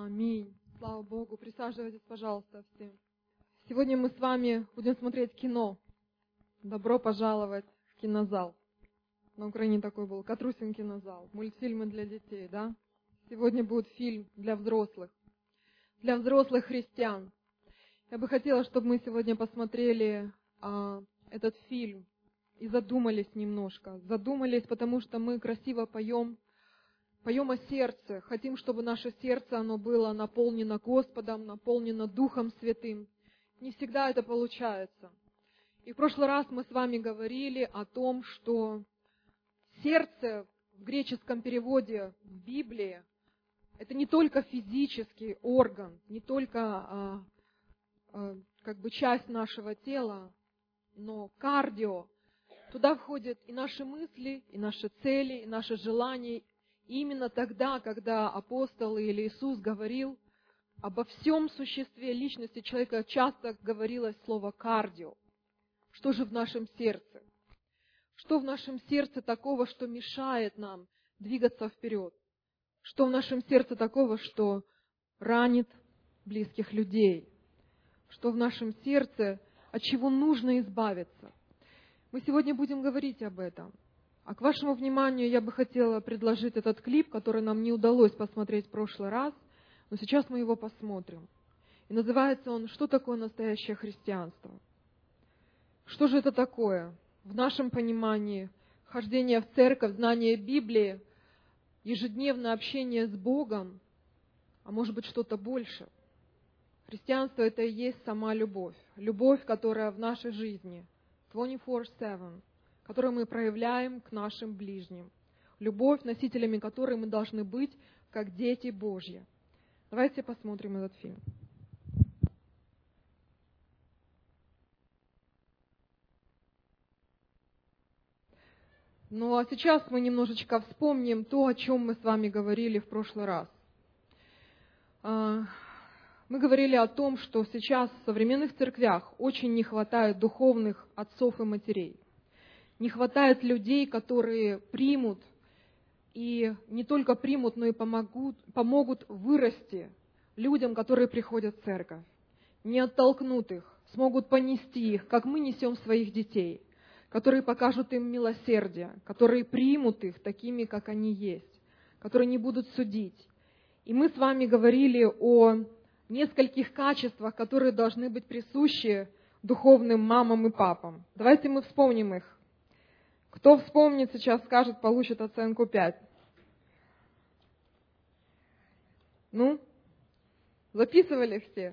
Аминь. Слава Богу. Присаживайтесь, пожалуйста, все. Сегодня мы с вами будем смотреть кино. Добро пожаловать в кинозал. На Украине такой был Катрусин кинозал. Мультфильмы для детей, да? Сегодня будет фильм для взрослых христиан. Я бы хотела, чтобы мы сегодня посмотрели этот фильм и задумались немножко. Задумались, потому что мы красиво поем о сердце. Хотим, чтобы наше сердце, оно было наполнено Господом, наполнено Духом Святым. Не всегда это получается. И в прошлый раз мы с вами говорили о том, что сердце в греческом переводе в Библии — это не только физический орган, не только часть нашего тела, но кардио. Туда входят и наши мысли, и наши цели, и наши желания. И именно тогда, когда апостол или Иисус говорил обо всем существе личности человека, часто говорилось слово «кардио». Что же в нашем сердце? Что в нашем сердце такого, что мешает нам двигаться вперед? Что в нашем сердце такого, что ранит близких людей? Что в нашем сердце, от чего нужно избавиться? Мы сегодня будем говорить об этом. А к вашему вниманию я бы хотела предложить этот клип, который нам не удалось посмотреть в прошлый раз, но сейчас мы его посмотрим. И называется он «Что такое настоящее христианство?». Что же это такое? В нашем понимании хождение в церковь, знание Библии, ежедневное общение с Богом, а может быть что-то больше. Христианство — это и есть сама любовь. Любовь, которая в нашей жизни 24/7, которую мы проявляем к нашим ближним. Любовь, носителями которой мы должны быть, как дети Божьи. Давайте посмотрим этот фильм. Ну а сейчас мы немножечко вспомним то, о чем мы с вами говорили в прошлый раз. Мы говорили о том, что сейчас в современных церквях очень не хватает духовных отцов и матерей. Не хватает людей, которые примут, и не только примут, но и помогут вырасти людям, которые приходят в церковь. Не оттолкнут их, смогут понести их, как мы несем своих детей, которые покажут им милосердие, которые примут их такими, как они есть, которые не будут судить. И мы с вами говорили о нескольких качествах, которые должны быть присущи духовным мамам и папам. Давайте мы вспомним их. Кто вспомнит сейчас, скажет, получит оценку 5. Ну, записывали все?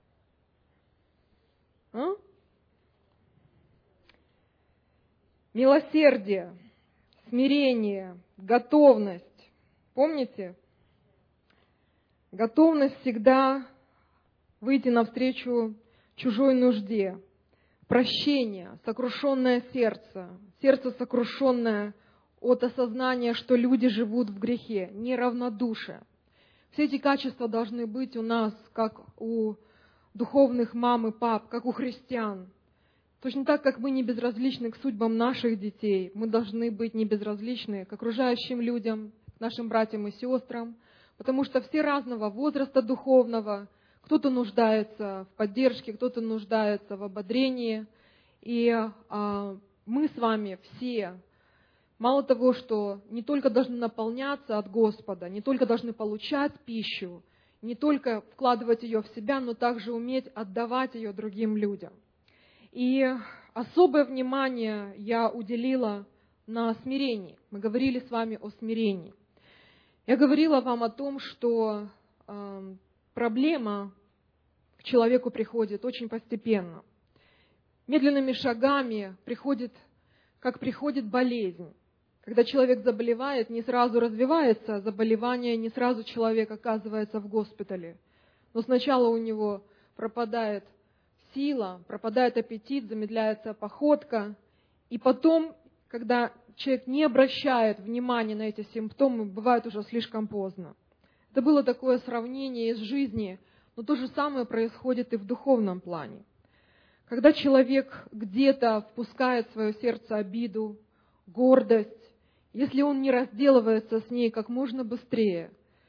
Милосердие, смирение, готовность. Помните? Готовность всегда выйти навстречу чужой нужде. Прощение, сокрушенное сердце, сердце сокрушенное от осознания, что люди живут в грехе, неравнодушие. Все эти качества должны быть у нас, как у духовных мам и пап, как у христиан. Точно так, как мы не безразличны к судьбам наших детей, мы должны быть не безразличны к окружающим людям, к нашим братьям и сестрам, потому что все разного возраста духовного. Кто-то нуждается в поддержке, кто-то нуждается в ободрении. И мы с вами все, мало того, что не только должны наполняться от Господа, не только должны получать пищу, не только вкладывать ее в себя, но также уметь отдавать ее другим людям. И особое внимание я уделила на смирении. Мы говорили с вами о смирении. Я говорила вам о том, что проблема к человеку приходит очень постепенно. Медленными шагами приходит болезнь. Когда человек заболевает, не сразу развивается заболевание, не сразу человек оказывается в госпитале. Но сначала у него пропадает сила, пропадает аппетит, замедляется походка. И потом, когда человек не обращает внимания на эти симптомы, бывает уже слишком поздно. Это было такое сравнение из жизни, но то же самое происходит и в духовном плане. Когда человек где-то впускает в свое сердце обиду, гордость, если он не разделывается с ней как можно быстрее,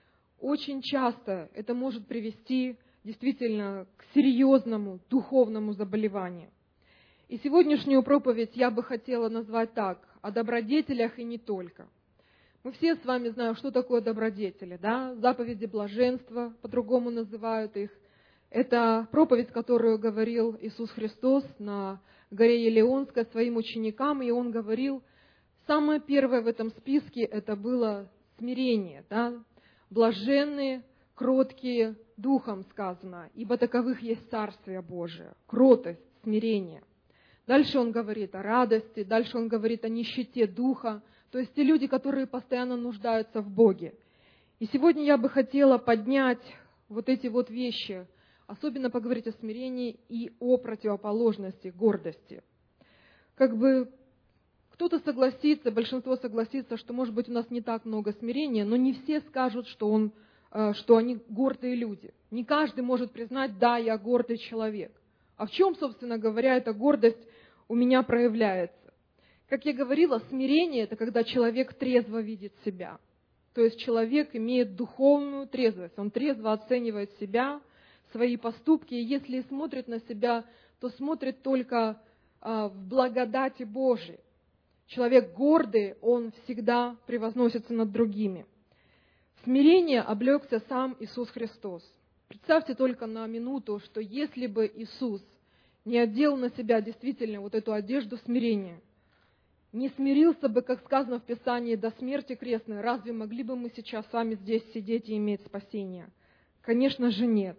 очень часто это может привести действительно к серьезному духовному заболеванию. И сегодняшнюю проповедь я бы хотела назвать так: о добродетелях и не только. Мы все с вами знаем, что такое добродетели, да? Заповеди блаженства, по-другому называют их. Это проповедь, которую говорил Иисус Христос на горе Елеонской своим ученикам, и Он говорил, самое первое в этом списке это было смирение, да? Блаженные, кроткие духом сказано, ибо таковых есть Царствие Божие, кротость, смирение. Дальше Он говорит о радости, дальше Он говорит о нищете духа, то есть те люди, которые постоянно нуждаются в Боге. И сегодня я бы хотела поднять вот эти вот вещи, особенно поговорить о смирении и о противоположности гордости. Как бы кто-то согласится, большинство согласится, что, может быть, у нас не так много смирения, но не все скажут, что они гордые люди. Не каждый может признать: да, я гордый человек. А в чем, собственно говоря, эта гордость у меня проявляется? Как я говорила, смирение – это когда человек трезво видит себя. То есть человек имеет духовную трезвость, он трезво оценивает себя, свои поступки, и если смотрит на себя, то смотрит только в благодати Божией. Человек гордый, он всегда превозносится над другими. В смирение облегся сам Иисус Христос. Представьте только на минуту, что если бы Иисус не одел на себя действительно вот эту одежду смирения, не смирился бы, как сказано в Писании, до смерти крестной, разве могли бы мы сейчас с вами здесь сидеть и иметь спасение? Конечно же нет.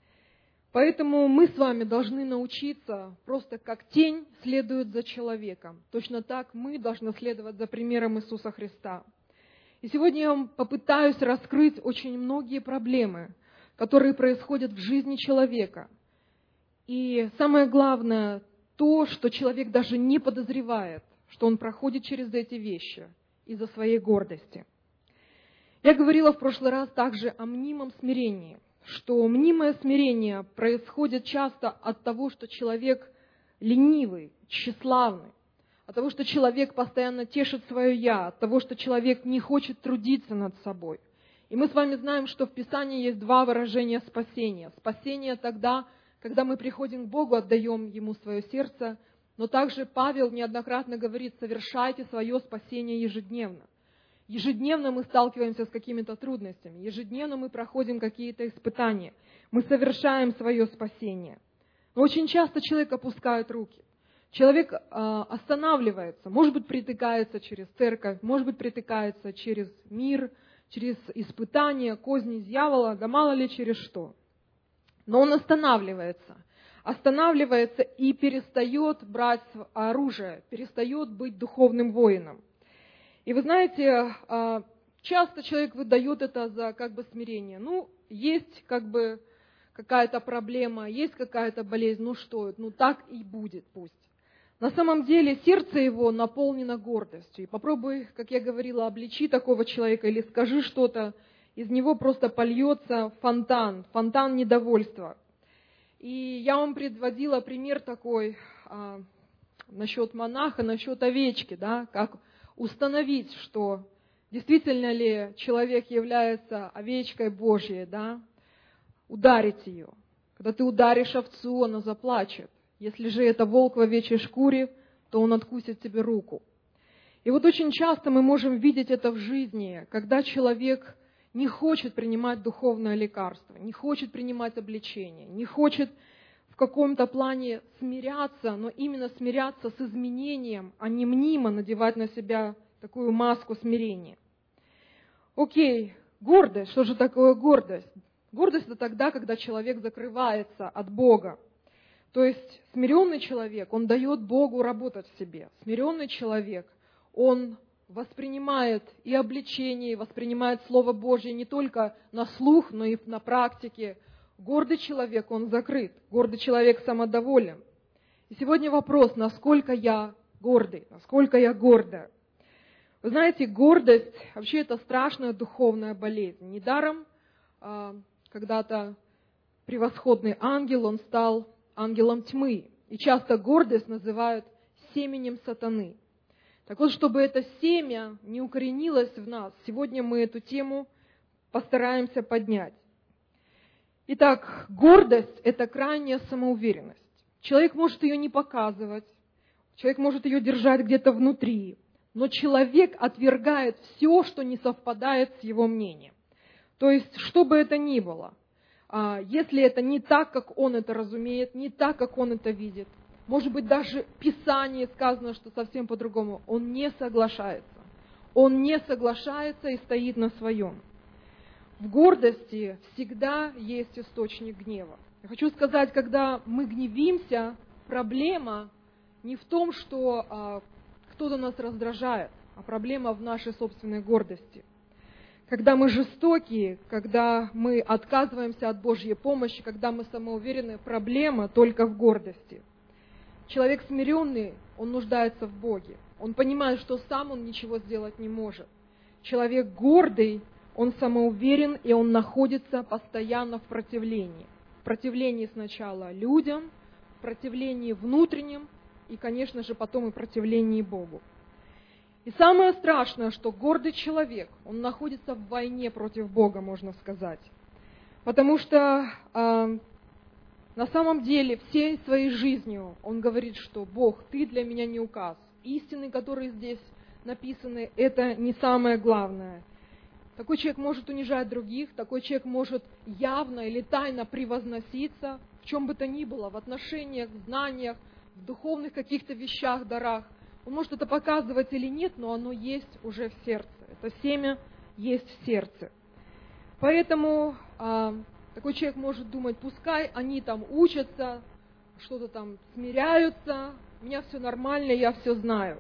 Поэтому мы с вами должны научиться просто как тень следует за человеком. Точно так мы должны следовать за примером Иисуса Христа. И сегодня я вам попытаюсь раскрыть очень многие проблемы, которые происходят в жизни человека. И самое главное, то, что человек даже не подозревает, что он проходит через эти вещи из-за своей гордости. Я говорила в прошлый раз также о мнимом смирении, что мнимое смирение происходит часто от того, что человек ленивый, тщеславный, от того, что человек постоянно тешит свое «я», от того, что человек не хочет трудиться над собой. И мы с вами знаем, что в Писании есть два выражения спасения. Спасение тогда, когда мы приходим к Богу, отдаем Ему свое сердце, но также Павел неоднократно говорит: совершайте свое спасение ежедневно. Ежедневно мы сталкиваемся с какими-то трудностями, ежедневно мы проходим какие-то испытания, мы совершаем свое спасение. Но очень часто человек опускает руки, человек останавливается, может быть, притыкается через церковь, может быть, притыкается через мир, через испытания, козни дьявола, да мало ли через что. Но он останавливается и перестает брать оружие, перестает быть духовным воином. И вы знаете, часто человек выдает это за как бы смирение. Есть как бы какая-то проблема, есть какая-то болезнь, так и будет пусть. На самом деле сердце его наполнено гордостью. И попробуй, как я говорила, обличи такого человека или скажи что-то, из него просто польется фонтан недовольства. И я вам приводила пример такой насчет монаха, насчет овечки, да, как установить, что действительно ли человек является овечкой Божьей, да, ударить ее. Когда ты ударишь овцу, она заплачет. Если же это волк в овечьей шкуре, то он откусит тебе руку. И вот очень часто мы можем видеть это в жизни, когда человек не хочет принимать духовное лекарство, не хочет принимать обличение, не хочет в каком-то плане смиряться, но именно смиряться с изменением, а не мнимо надевать на себя такую маску смирения. Окей, гордость. Что же такое гордость? Гордость – это тогда, когда человек закрывается от Бога. То есть смиренный человек, он дает Богу работать в себе. Смиренный человек, он воспринимает и обличение, и воспринимает Слово Божье не только на слух, но и на практике. Гордый человек, он закрыт. Гордый человек самодоволен. И сегодня вопрос, насколько я гордый, насколько я гордая. Вы знаете, гордость, вообще это страшная духовная болезнь. Недаром когда-то превосходный ангел, он стал ангелом тьмы. И часто гордость называют семенем сатаны. Так вот, чтобы это семя не укоренилось в нас, сегодня мы эту тему постараемся поднять. Итак, гордость – это крайняя самоуверенность. Человек может ее не показывать, человек может ее держать где-то внутри, но человек отвергает все, что не совпадает с его мнением. То есть, что бы это ни было, если это не так, как он это разумеет, не так, как он это видит, может быть, даже в Писании сказано, что совсем по-другому, он не соглашается. Он не соглашается и стоит на своем. В гордости всегда есть источник гнева. Я хочу сказать, когда мы гневимся, проблема не в том, что кто-то нас раздражает, а проблема в нашей собственной гордости. Когда мы жестокие, когда мы отказываемся от Божьей помощи, когда мы самоуверены, проблема только в гордости. Человек смиренный, он нуждается в Боге. Он понимает, что сам он ничего сделать не может. Человек гордый, он самоуверен, и он находится постоянно в противлении. В противлении сначала людям, в противлении внутреннем, и, конечно же, потом и противлении Богу. И самое страшное, что гордый человек, он находится в войне против Бога, можно сказать. Потому что на самом деле всей своей жизнью он говорит, что Бог, ты для меня не указ. Истины, которые здесь написаны, это не самое главное. Такой человек может унижать других, такой человек может явно или тайно превозноситься, в чем бы то ни было, в отношениях, в знаниях, в духовных каких-то вещах, дарах. Он может это показывать или нет, но оно есть уже в сердце. Это семя есть в сердце. Поэтому такой человек может думать, пускай они там учатся, что-то там смиряются, у меня все нормально, я все знаю.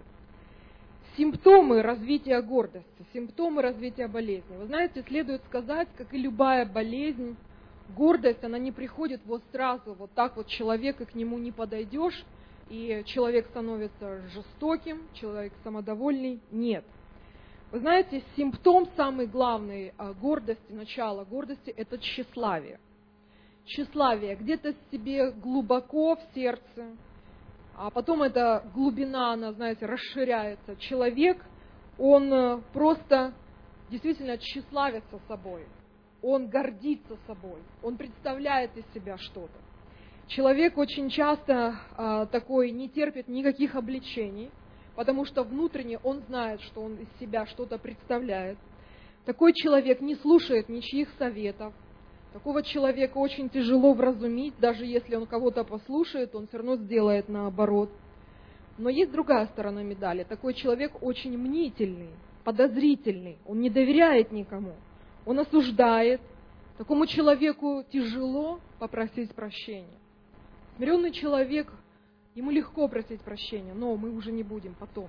Симптомы развития гордости, симптомы развития болезни. Вы знаете, следует сказать, как и любая болезнь, гордость, она не приходит вот сразу, вот так вот человек, и к нему не подойдешь, и человек становится жестоким, человек самодовольный. Нет. Вы знаете, симптом самый главный гордости, начало гордости – это тщеславие. Тщеславие где-то в себе глубоко в сердце, а потом эта глубина, она, знаете, расширяется. Человек, он просто действительно тщеславится собой, он гордится собой, он представляет из себя что-то. Человек очень часто такой не терпит никаких обличений, потому что внутренне он знает, что он из себя что-то представляет. Такой человек не слушает ничьих советов. Такого человека очень тяжело вразумить, даже если он кого-то послушает, он все равно сделает наоборот. Но есть другая сторона медали. Такой человек очень мнительный, подозрительный, он не доверяет никому, он осуждает. Такому человеку тяжело попросить прощения. Смиренный человек, ему легко просить прощения, но мы уже не будем потом.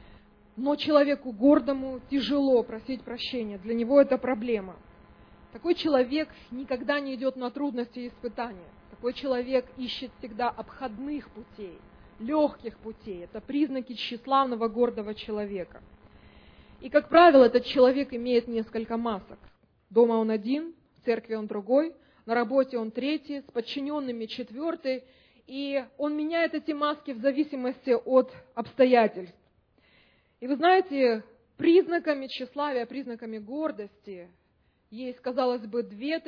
Но человеку гордому тяжело просить прощения, для него это проблема. Такой человек никогда не идет на трудности и испытания. Такой человек ищет всегда обходных путей, легких путей. Это признаки тщеславного, гордого человека. И, как правило, этот человек имеет несколько масок. Дома он один, в церкви он другой, на работе он третий, с подчиненными четвертый. И он меняет эти маски в зависимости от обстоятельств. И вы знаете, признаками тщеславия, признаками гордости есть, казалось бы, два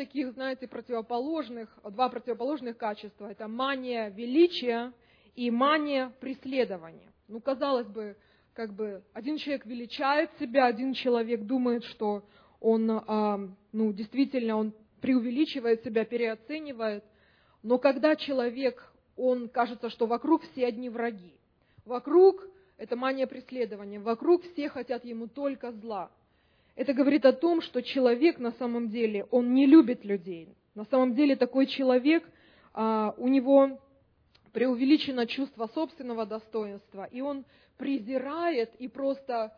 противоположных качества. Это мания величия и мания преследования. Казалось бы, один человек величает себя, один человек думает, что он, действительно, он преувеличивает себя, переоценивает. Но когда человек, он кажется, что вокруг все одни враги. Вокруг это мания преследования, вокруг все хотят ему только зла. Это говорит о том, что человек на самом деле, он не любит людей. На самом деле такой человек, у него преувеличено чувство собственного достоинства, и он презирает и просто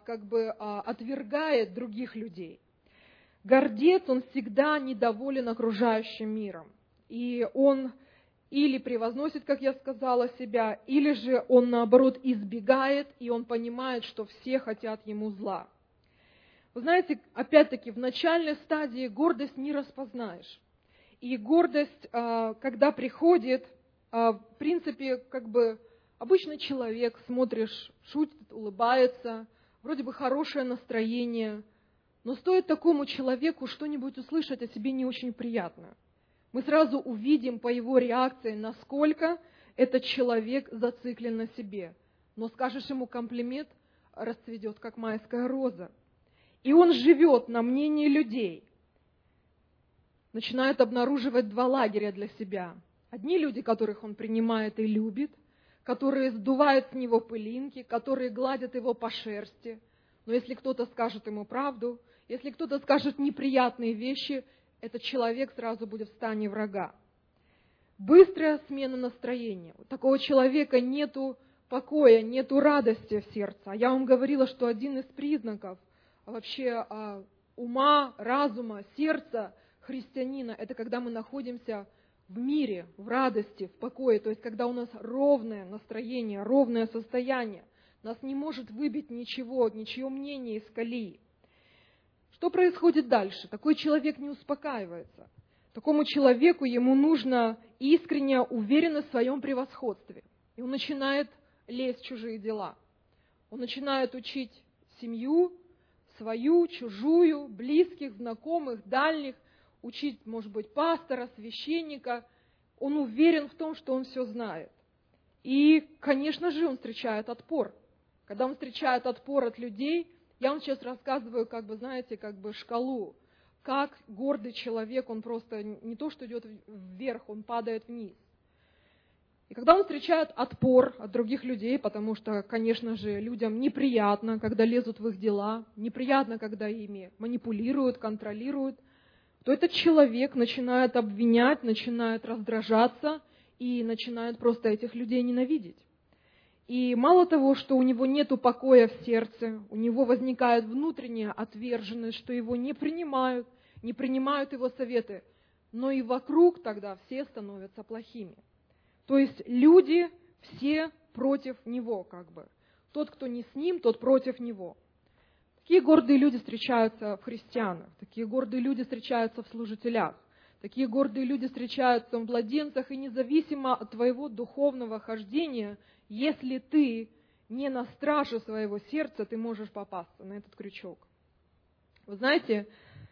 отвергает других людей. Гордец, он всегда недоволен окружающим миром. И он или превозносит, как я сказала, себя, или же он, наоборот, избегает, и он понимает, что все хотят ему зла. Вы знаете, опять-таки, в начальной стадии гордость не распознаешь. И гордость, когда приходит, в принципе, обычный человек, смотришь, шутит, улыбается, вроде бы хорошее настроение, Но стоит такому человеку что-нибудь услышать о себе не очень приятное, мы сразу увидим по его реакции, насколько этот человек зациклен на себе. Но скажешь ему комплимент, расцветет, как майская роза. И он живет на мнении людей. Начинает обнаруживать два лагеря для себя. Одни люди, которых он принимает и любит, которые сдувают с него пылинки, которые гладят его по шерсти. Но если кто-то скажет ему правду, если кто-то скажет неприятные вещи, этот человек сразу будет в стане врага. Быстрая смена настроения. У такого человека нету покоя, нету радости в сердце. А я вам говорила, что один из признаков вообще ума, разума, сердца христианина – это когда мы находимся в мире, в радости, в покое. То есть когда у нас ровное настроение, ровное состояние. Нас не может выбить ничего, ничье мнение из колеи. Что происходит дальше? Такой человек не успокаивается. Такому человеку ему нужно искренняя уверенность в своем превосходстве. И он начинает лезть в чужие дела. Он начинает учить семью, свою, чужую, близких, знакомых, дальних, учить, может быть, пастора, священника. Он уверен в том, что он все знает. И, конечно же, он встречает отпор. Когда он встречает отпор от людей, я вам сейчас рассказываю, шкалу. Как гордый человек, он просто не то, что идет вверх, он падает вниз. И когда он встречает отпор от других людей, потому что, конечно же, людям неприятно, когда лезут в их дела, неприятно, когда ими манипулируют, контролируют, то этот человек начинает обвинять, начинает раздражаться и начинает просто этих людей ненавидеть. И мало того, что у него нет покоя в сердце, у него возникает внутренняя отверженность, что его не принимают его советы, но и вокруг тогда все становятся плохими. То есть люди все против него Тот, кто не с ним, тот против него. Такие гордые люди встречаются в христианах, такие гордые люди встречаются в служителях, такие гордые люди встречаются в младенцах, и независимо от твоего духовного хождения, если ты не на страже своего сердца, ты можешь попасться на этот крючок. Вы знаете,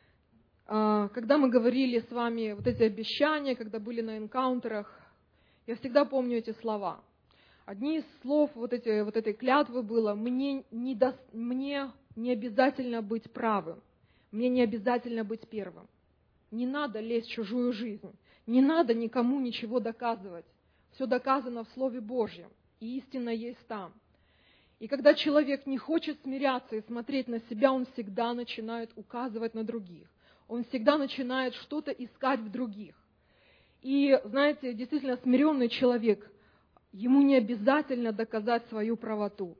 когда мы говорили с вами вот эти обещания, когда были на энкаунтерах, я всегда помню эти слова. Одни из слов вот этой клятвы было: мне не обязательно быть правым, мне не обязательно быть первым. Не надо лезть в чужую жизнь, не надо никому ничего доказывать. Все доказано в Слове Божьем, и истина есть там. И когда человек не хочет смиряться и смотреть на себя, он всегда начинает указывать на других. Он всегда начинает что-то искать в других. И, знаете, действительно смиренный человек, ему не обязательно доказать свою правоту.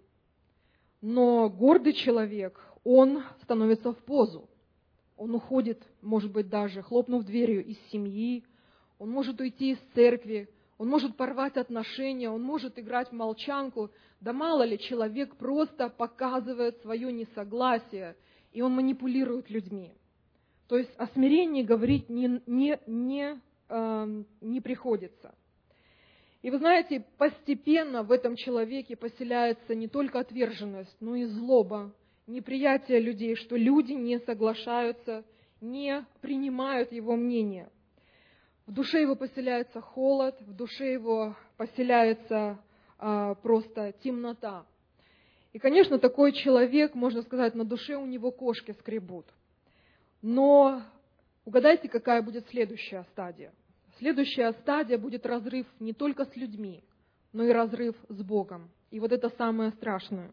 Но гордый человек, он становится в позу. Он уходит, может быть, даже хлопнув дверью из семьи, он может уйти из церкви, он может порвать отношения, он может играть в молчанку. Да мало ли, человек просто показывает свое несогласие, и он манипулирует людьми. То есть о смирении говорить не приходится. И вы знаете, постепенно в этом человеке поселяется не только отверженность, но и злоба, неприятие людей, что люди не соглашаются, не принимают его мнение. В душе его поселяется холод, в душе его поселяется просто темнота. И, конечно, такой человек, можно сказать, на душе у него кошки скребут. Но угадайте, какая будет следующая стадия? Следующая стадия будет разрыв не только с людьми, но и разрыв с Богом. И вот это самое страшное.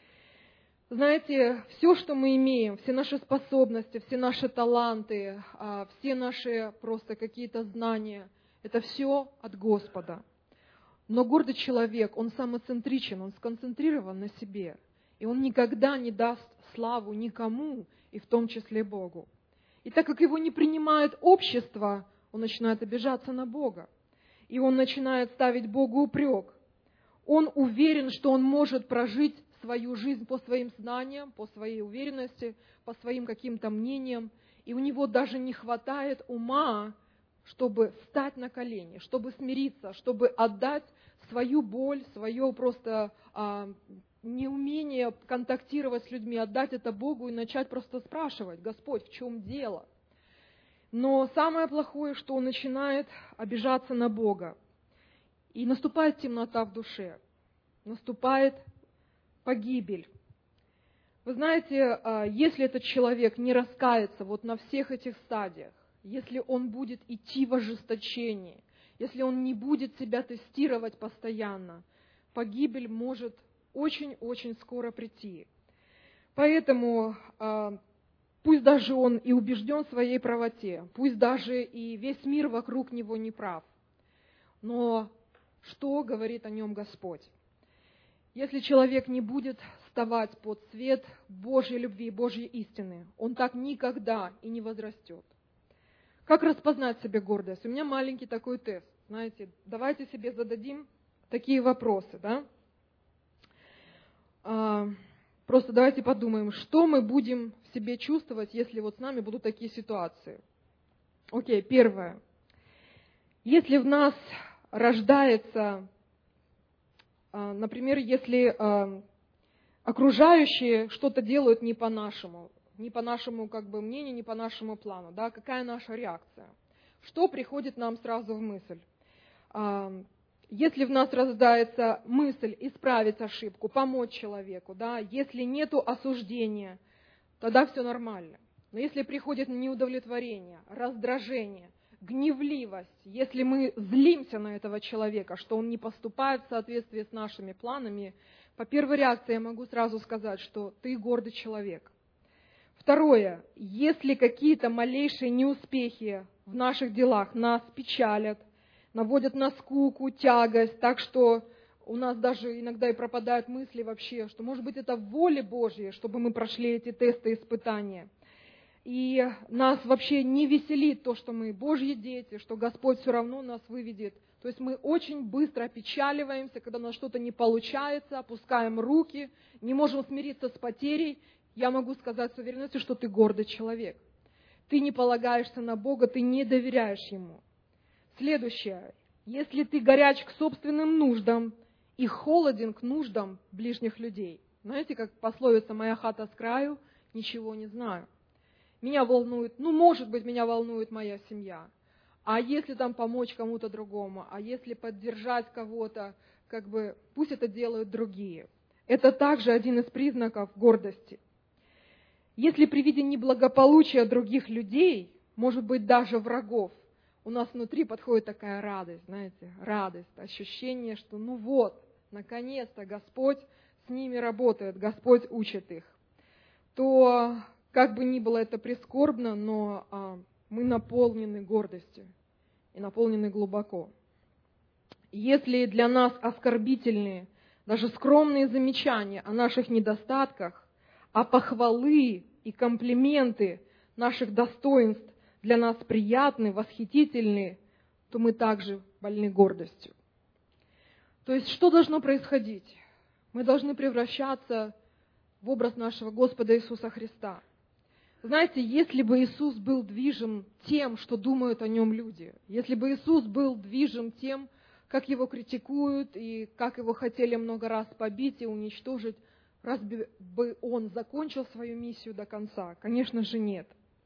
Знаете, все, что мы имеем, все наши способности, все наши таланты, все наши просто какие-то знания, это все от Господа. Но гордый человек, он самоцентричен, он сконцентрирован на себе. И он никогда не даст славу никому, и в том числе Богу. И так как его не принимает общество, он начинает обижаться на Бога. И он начинает ставить Богу упрек. Он уверен, что он может прожить свою жизнь по своим знаниям, по своей уверенности, по своим каким-то мнениям. И у него даже не хватает ума, чтобы встать на колени, чтобы смириться, чтобы отдать свою боль, свое просто неумение контактировать с людьми, отдать это Богу и начать просто спрашивать: Господь, в чем дело? Но самое плохое, что он начинает обижаться на Бога. И наступает темнота в душе, наступает погибель. Вы знаете, если этот человек не раскается вот на всех этих стадиях, если он будет идти в ожесточении, если он не будет себя тестировать постоянно, погибель может очень-очень скоро прийти. Поэтому пусть даже он и убежден в своей правоте, пусть даже и весь мир вокруг него не прав, но что говорит о нем Господь? Если человек не будет вставать под свет Божьей любви, Божьей истины, он так никогда и не возрастет. Как распознать в себе гордость? У меня маленький такой тест. Знаете, давайте себе зададим такие вопросы, да? Просто давайте подумаем, что мы будем в себе чувствовать, если вот с нами будут такие ситуации. Окей, первое. Если в нас рождается, например, если окружающие что-то делают не по нашему как бы мнению, не по нашему плану, да, какая наша реакция? Что приходит нам сразу в мысль? Если в нас рождается мысль исправить ошибку, помочь человеку, да, если нету осуждения, тогда все нормально. Но если приходит неудовлетворение, раздражение, гневливость, если мы злимся на этого человека, что он не поступает в соответствии с нашими планами, по первой реакции я могу сразу сказать, что ты гордый человек. Второе, если какие-то малейшие неуспехи в наших делах нас печалят, наводят на скуку, тягость, так что у нас даже иногда и пропадают мысли вообще, что, может быть, это в воле Божьей, чтобы мы прошли эти тесты и испытания. И нас вообще не веселит то, что мы Божьи дети, что Господь все равно нас выведет. То есть мы очень быстро опечаливаемся, когда у нас что-то не получается, опускаем руки, не можем смириться с потерей. Я могу сказать с уверенностью, что ты гордый человек. Ты не полагаешься на Бога, ты не доверяешь Ему. Следующее. Если ты горяч к собственным нуждам и холоден к нуждам ближних людей. Знаете, как пословица «моя хата с краю, ничего не знаю». Меня волнует, может быть, меня волнует моя семья. А если там помочь кому-то другому, а если поддержать кого-то, как бы пусть это делают другие. Это также один из признаков гордости. Если при виде неблагополучия других людей, может быть, даже врагов, у нас внутри подходит такая радость, знаете, радость, ощущение, что наконец-то Господь с ними работает, Господь учит их, то, как бы ни было это прискорбно, но мы наполнены гордостью и наполнены глубоко. Если для нас оскорбительные, даже скромные замечания о наших недостатках, а похвалы и комплименты наших достоинств для нас приятны, восхитительны, то мы также больны гордостью. То есть что должно происходить? Мы должны превращаться в образ нашего Господа Иисуса Христа. Знаете, если бы Иисус был движим тем, что думают о Нем люди, если бы Иисус был движим тем, как Его критикуют и как Его хотели много раз побить и уничтожить, разве бы Он закончил свою миссию до конца? Конечно же, нет.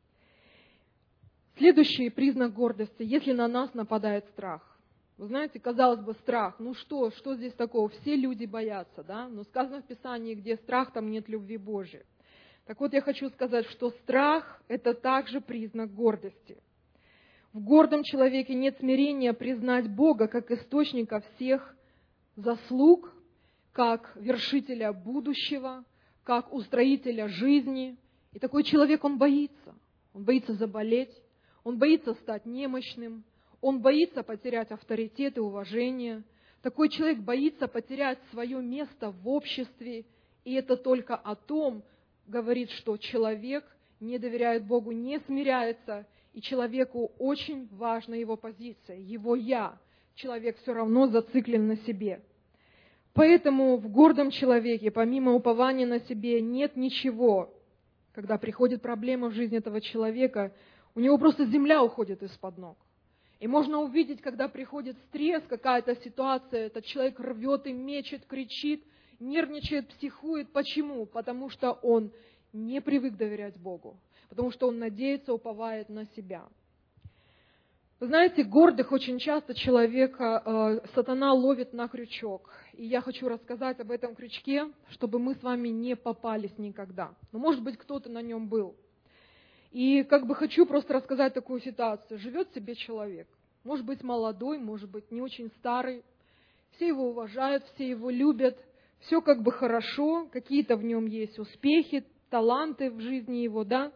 Следующий признак гордости, если на нас нападает страх. Вы знаете, казалось бы, страх, что здесь такого? Все люди боятся, да? Но сказано в Писании, где страх, там нет любви Божией. Так вот, я хочу сказать, что страх – это также признак гордости. В гордом человеке нет смирения признать Бога как источника всех заслуг, как вершителя будущего, как устроителя жизни. И такой человек, он боится заболеть, он боится стать немощным, он боится потерять авторитет и уважение. Такой человек боится потерять свое место в обществе, и это только о том говорит, что человек не доверяет Богу, не смиряется, и человеку очень важна его позиция, его «я». Человек все равно зациклен на себе. Поэтому в гордом человеке, помимо упования на себе, нет ничего. Когда приходит проблема в жизни этого человека, у него просто земля уходит из-под ног. И можно увидеть, когда приходит стресс, какая-то ситуация, этот человек рвет и мечет, кричит, нервничает, психует. Почему? Потому что он не привык доверять Богу, потому что он надеется, уповает на себя. Вы знаете, гордых очень часто человека сатана ловит на крючок. И я хочу рассказать об этом крючке, чтобы мы с вами не попались никогда. Но, может быть, кто-то на нем был. И хочу просто рассказать такую ситуацию. Живет себе человек, может быть, молодой, может быть, не очень старый. Все его уважают, все его любят, все хорошо, какие-то в нем есть успехи, таланты в жизни его, да.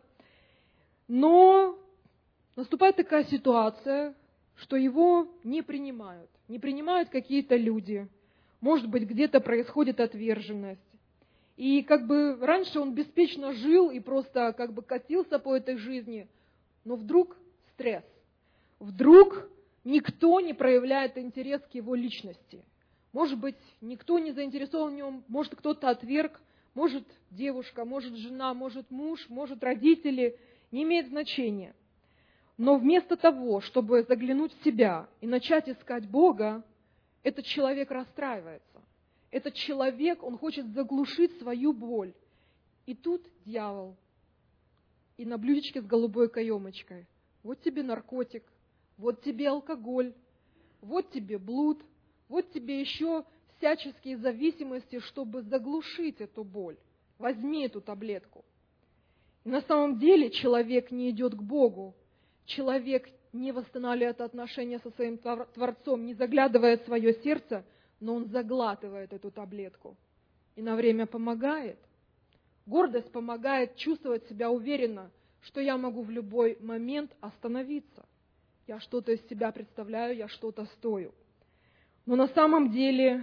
Но наступает такая ситуация, что его не принимают какие-то люди. Может быть, где-то происходит отверженность. И раньше он беспечно жил и просто катился по этой жизни, но вдруг стресс. Вдруг никто не проявляет интерес к его личности. Может быть, никто не заинтересован в нем, может, кто-то отверг, может, девушка, может, жена, может, муж, может, родители, не имеет значения. Но вместо того, чтобы заглянуть в себя и начать искать Бога, этот человек расстраивается. Этот человек, он хочет заглушить свою боль. И тут дьявол. И на блюдечке с голубой каемочкой. Вот тебе наркотик, вот тебе алкоголь, вот тебе блуд, вот тебе еще всяческие зависимости, чтобы заглушить эту боль. Возьми эту таблетку. И на самом деле человек не идет к Богу. Человек не восстанавливает отношения со своим Творцом, не заглядывает в свое сердце, но он заглатывает эту таблетку. И на время помогает. Гордость помогает чувствовать себя уверенно, что я могу в любой момент остановиться. Я что-то из себя представляю, я что-то стою. Но на самом деле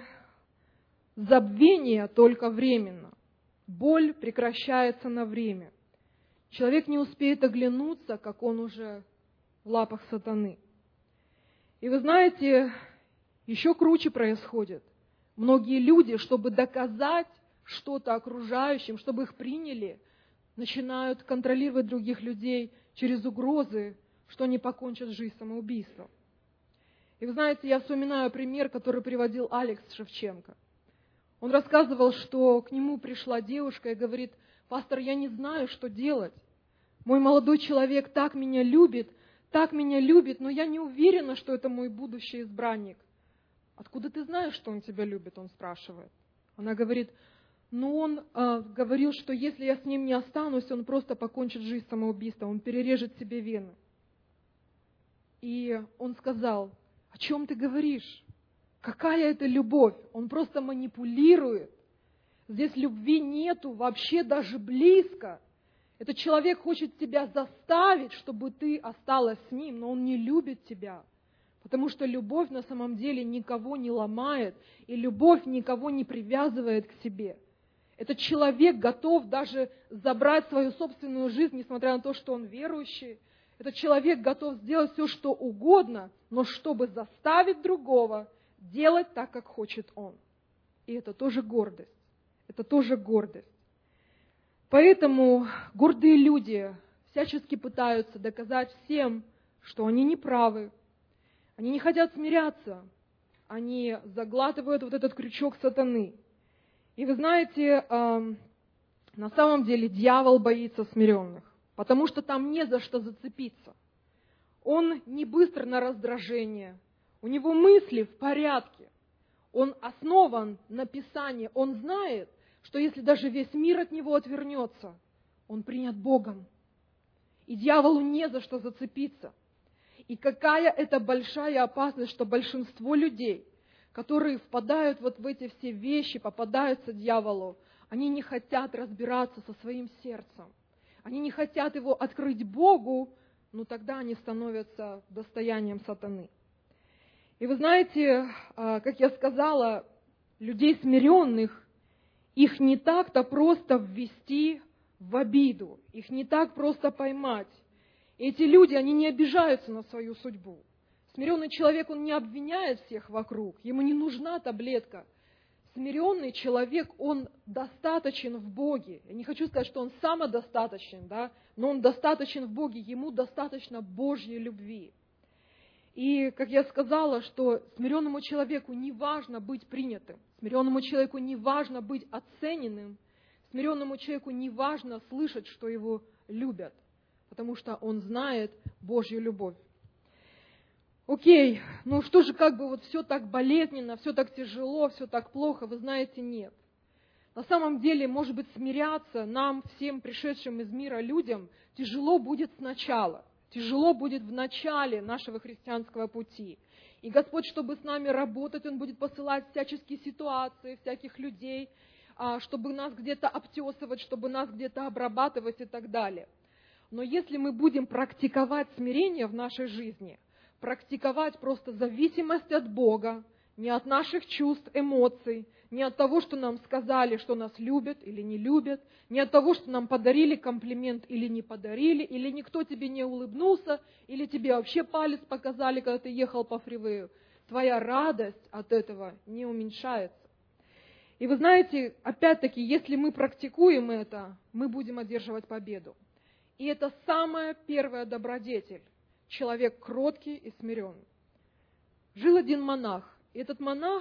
забвение только временно. Боль прекращается на время. Человек не успеет оглянуться, как он уже в лапах сатаны. И вы знаете, еще круче происходит. Многие люди, чтобы доказать что-то окружающим, чтобы их приняли, начинают контролировать других людей через угрозы, что они покончат жизнь самоубийством. И вы знаете, я вспоминаю пример, который приводил Алекс Шевченко. Он рассказывал, что к нему пришла девушка и говорит: «Пастор, я не знаю, что делать. Мой молодой человек так меня любит, но я не уверена, что это мой будущий избранник». «Откуда ты знаешь, что он тебя любит?» — он спрашивает. Она говорит: он говорил, что если я с ним не останусь, он просто покончит жизнь самоубийством, он перережет себе вены. И он сказал: «О чем ты говоришь? Какая это любовь? Он просто манипулирует. Здесь любви нету вообще даже близко. Этот человек хочет тебя заставить, чтобы ты осталась с ним, но он не любит тебя. Потому что любовь на самом деле никого не ломает, и любовь никого не привязывает к себе. Этот человек готов даже забрать свою собственную жизнь, несмотря на то, что он верующий. Этот человек готов сделать все, что угодно, но чтобы заставить другого делать так, как хочет он. И это тоже гордость. Это тоже гордость. Поэтому гордые люди всячески пытаются доказать всем, что они не правы. Они не хотят смиряться. Они заглатывают вот этот крючок сатаны. И вы знаете, на самом деле дьявол боится смиренных, потому что там не за что зацепиться. Он не быстр на раздражение, у него мысли в порядке. Он основан на Писании, он знает, что если даже весь мир от него отвернется, он принят Богом. И дьяволу не за что зацепиться. И какая это большая опасность, что большинство людей, которые впадают вот в эти все вещи, попадаются дьяволу, они не хотят разбираться со своим сердцем. Они не хотят его открыть Богу, но тогда они становятся достоянием сатаны. И вы знаете, как я сказала, людей смиренных, их не так-то просто ввести в обиду, их не так просто поймать. И эти люди, они не обижаются на свою судьбу. Смиренный человек, он не обвиняет всех вокруг, ему не нужна таблетка. Смиренный человек, он достаточен в Боге. Я не хочу сказать, что он самодостаточен, да, но он достаточен в Боге, ему достаточно Божьей любви. И, как я сказала, что смиренному человеку не важно быть принятым, смиренному человеку не важно быть оцененным, смиренному человеку не важно слышать, что его любят, потому что он знает Божью любовь. Окей, ну что же, как бы вот все так болезненно, все так тяжело, все так плохо, вы знаете, нет. На самом деле, может быть, смиряться нам, всем пришедшим из мира людям, тяжело будет сначала, тяжело будет в начале нашего христианского пути. И Господь, чтобы с нами работать, Он будет посылать всяческие ситуации, всяких людей, чтобы нас где-то обтесывать, чтобы нас где-то обрабатывать и так далее. Но если мы будем практиковать смирение в нашей жизни, практиковать просто зависимость от Бога, не от наших чувств, эмоций, не от того, что нам сказали, что нас любят или не любят, не от того, что нам подарили комплимент или не подарили, или никто тебе не улыбнулся, или тебе вообще палец показали, когда ты ехал по фривею. Твоя радость от этого не уменьшается. И вы знаете, опять-таки, если мы практикуем это, мы будем одерживать победу. И это самая первая добродетель. Человек кроткий и смиренный. Жил один монах, и этот монах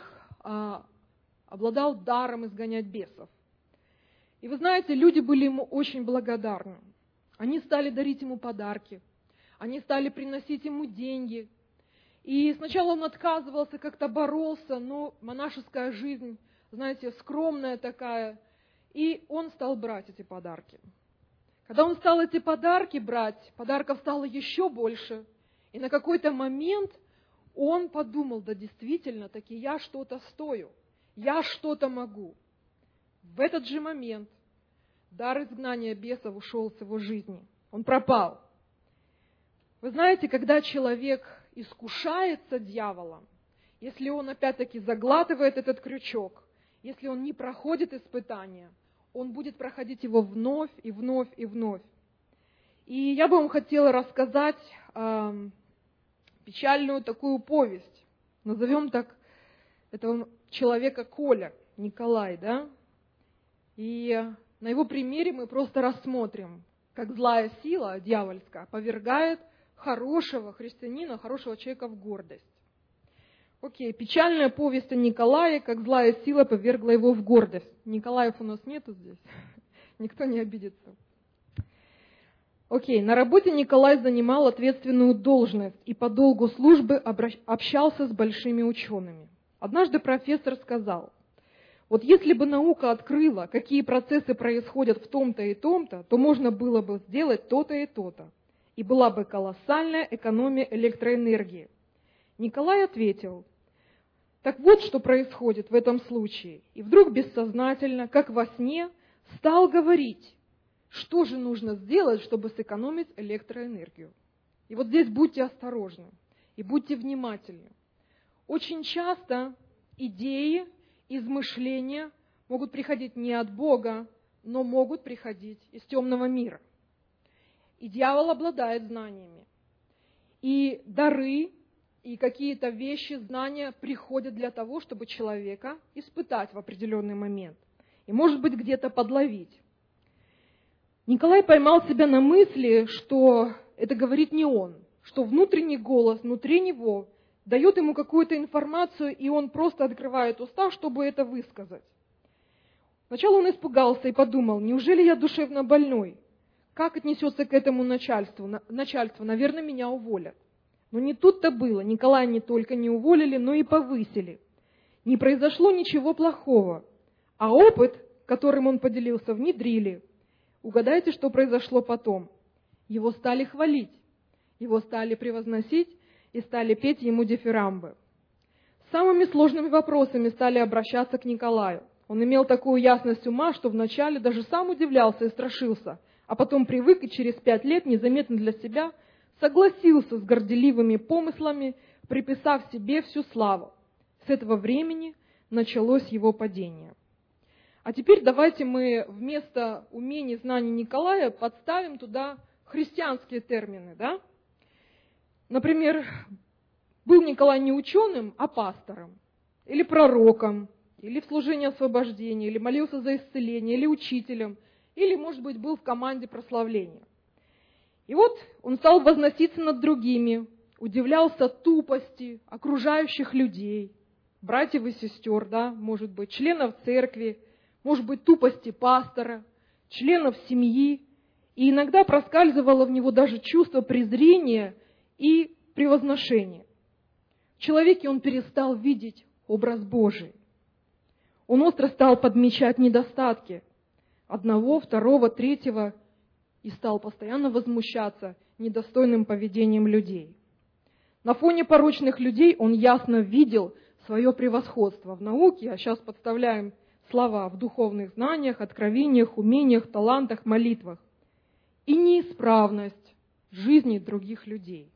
обладал даром изгонять бесов. И вы знаете, люди были ему очень благодарны. Они стали дарить ему подарки, они стали приносить ему деньги. И сначала он отказывался, как-то боролся, но монашеская жизнь, знаете, скромная такая, и он стал брать эти подарки. Когда он стал эти подарки брать, подарков стало еще больше, и на какой-то момент он подумал, да действительно, таки я что-то стою, я что-то могу. В этот же момент дар изгнания бесов ушел с его жизни, он пропал. Вы знаете, когда человек искушается дьяволом, если он опять-таки заглатывает этот крючок, если он не проходит испытания, он будет проходить его вновь и вновь и вновь. И я бы вам хотела рассказать печальную такую повесть. Назовем так этого человека Коля, Николай, да? И на его примере мы просто рассмотрим, как злая сила дьявольская повергает хорошего христианина, хорошего человека в гордость. Окей, печальная повесть о Николае, как злая сила повергла его в гордость. Николаев у нас нету здесь, никто не обидится. Окей, на работе Николай занимал ответственную должность и по долгу службы общался с большими учеными. Однажды профессор сказал, вот если бы наука открыла, какие процессы происходят в том-то и том-то, то можно было бы сделать то-то и то-то, и была бы колоссальная экономия электроэнергии. Николай ответил, так вот, что происходит в этом случае. И вдруг бессознательно, как во сне, стал говорить, что же нужно сделать, чтобы сэкономить электроэнергию. И вот здесь будьте осторожны и будьте внимательны. Очень часто идеи, измышления могут приходить не от Бога, но могут приходить из темного мира. И дьявол обладает знаниями. И дары, и какие-то вещи, знания приходят для того, чтобы человека испытать в определенный момент. И, может быть, где-то подловить. Николай поймал себя на мысли, что это говорит не он, что внутренний голос внутри него дает ему какую-то информацию, и он просто открывает уста, чтобы это высказать. Сначала он испугался и подумал, неужели я душевно больной? Как отнесется к этому начальство? Начальство, наверное, меня уволят. Но не тут-то было. Николая не только не уволили, но и повысили. Не произошло ничего плохого. А опыт, которым он поделился, внедрили. Угадайте, что произошло потом. Его стали хвалить, его стали превозносить и стали петь ему дифирамбы. С самыми сложными вопросами стали обращаться к Николаю. Он имел такую ясность ума, что вначале даже сам удивлялся и страшился, а потом привык и через 5 лет незаметно для себя согласился с горделивыми помыслами, приписав себе всю славу. С этого времени началось его падение. А теперь давайте мы вместо умений, знаний Николая подставим туда христианские термины, да? Например, был Николай не ученым, а пастором, или пророком, или в служении освобождения, или молился за исцеление, или учителем, или, может быть, был в команде прославления. И вот он стал возноситься над другими, удивлялся тупости окружающих людей, братьев и сестер, да, может быть, членов церкви, может быть, тупости пастора, членов семьи, и иногда проскальзывало в него даже чувство презрения и превозношения. В человеке он перестал видеть образ Божий. Он остро стал подмечать недостатки одного, второго, третьего и стал постоянно возмущаться недостойным поведением людей. На фоне порочных людей он ясно видел свое превосходство в науке, а сейчас подставляем слова, в духовных знаниях, откровениях, умениях, талантах, молитвах, и неисправность жизни других людей.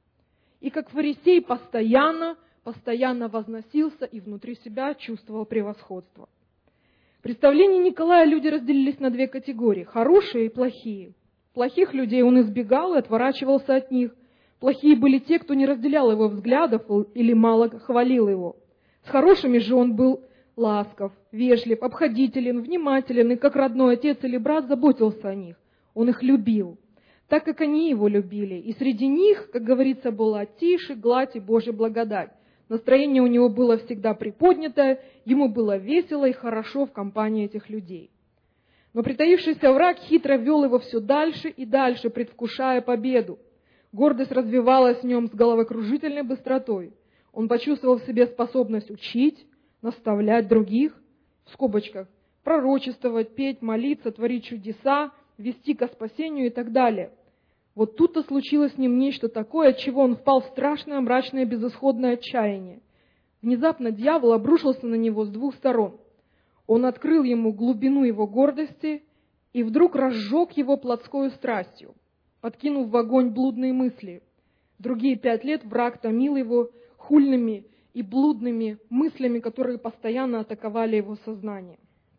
И как фарисей постоянно возносился и внутри себя чувствовал превосходство. В представлении Николая люди разделились на две категории – хорошие и плохие. Плохих людей он избегал и отворачивался от них. Плохие были те, кто не разделял его взглядов или мало хвалил его. С хорошими же он был ласков, вежлив, обходителен, внимателен, и как родной отец или брат заботился о них. Он их любил, так как они его любили. И среди них, как говорится, была тишь, гладь и Божья благодать. Настроение у него было всегда приподнятое, ему было весело и хорошо в компании этих людей. Но притаившийся враг хитро вел его все дальше и дальше, предвкушая победу. Гордость развивалась в нем с головокружительной быстротой. Он почувствовал в себе способность учить, наставлять других, в скобочках, пророчествовать, петь, молиться, творить чудеса, вести ко спасению и так далее. Вот тут-то случилось с ним нечто такое, от чего он впал в страшное, мрачное, безысходное отчаяние. Внезапно дьявол обрушился на него с двух сторон. Он открыл ему глубину его гордости и вдруг разжег его плотскою страстью, подкинув в огонь блудные мысли. Другие 5 лет враг томил его хульными и блудными мыслями, которые постоянно атаковали его сознание.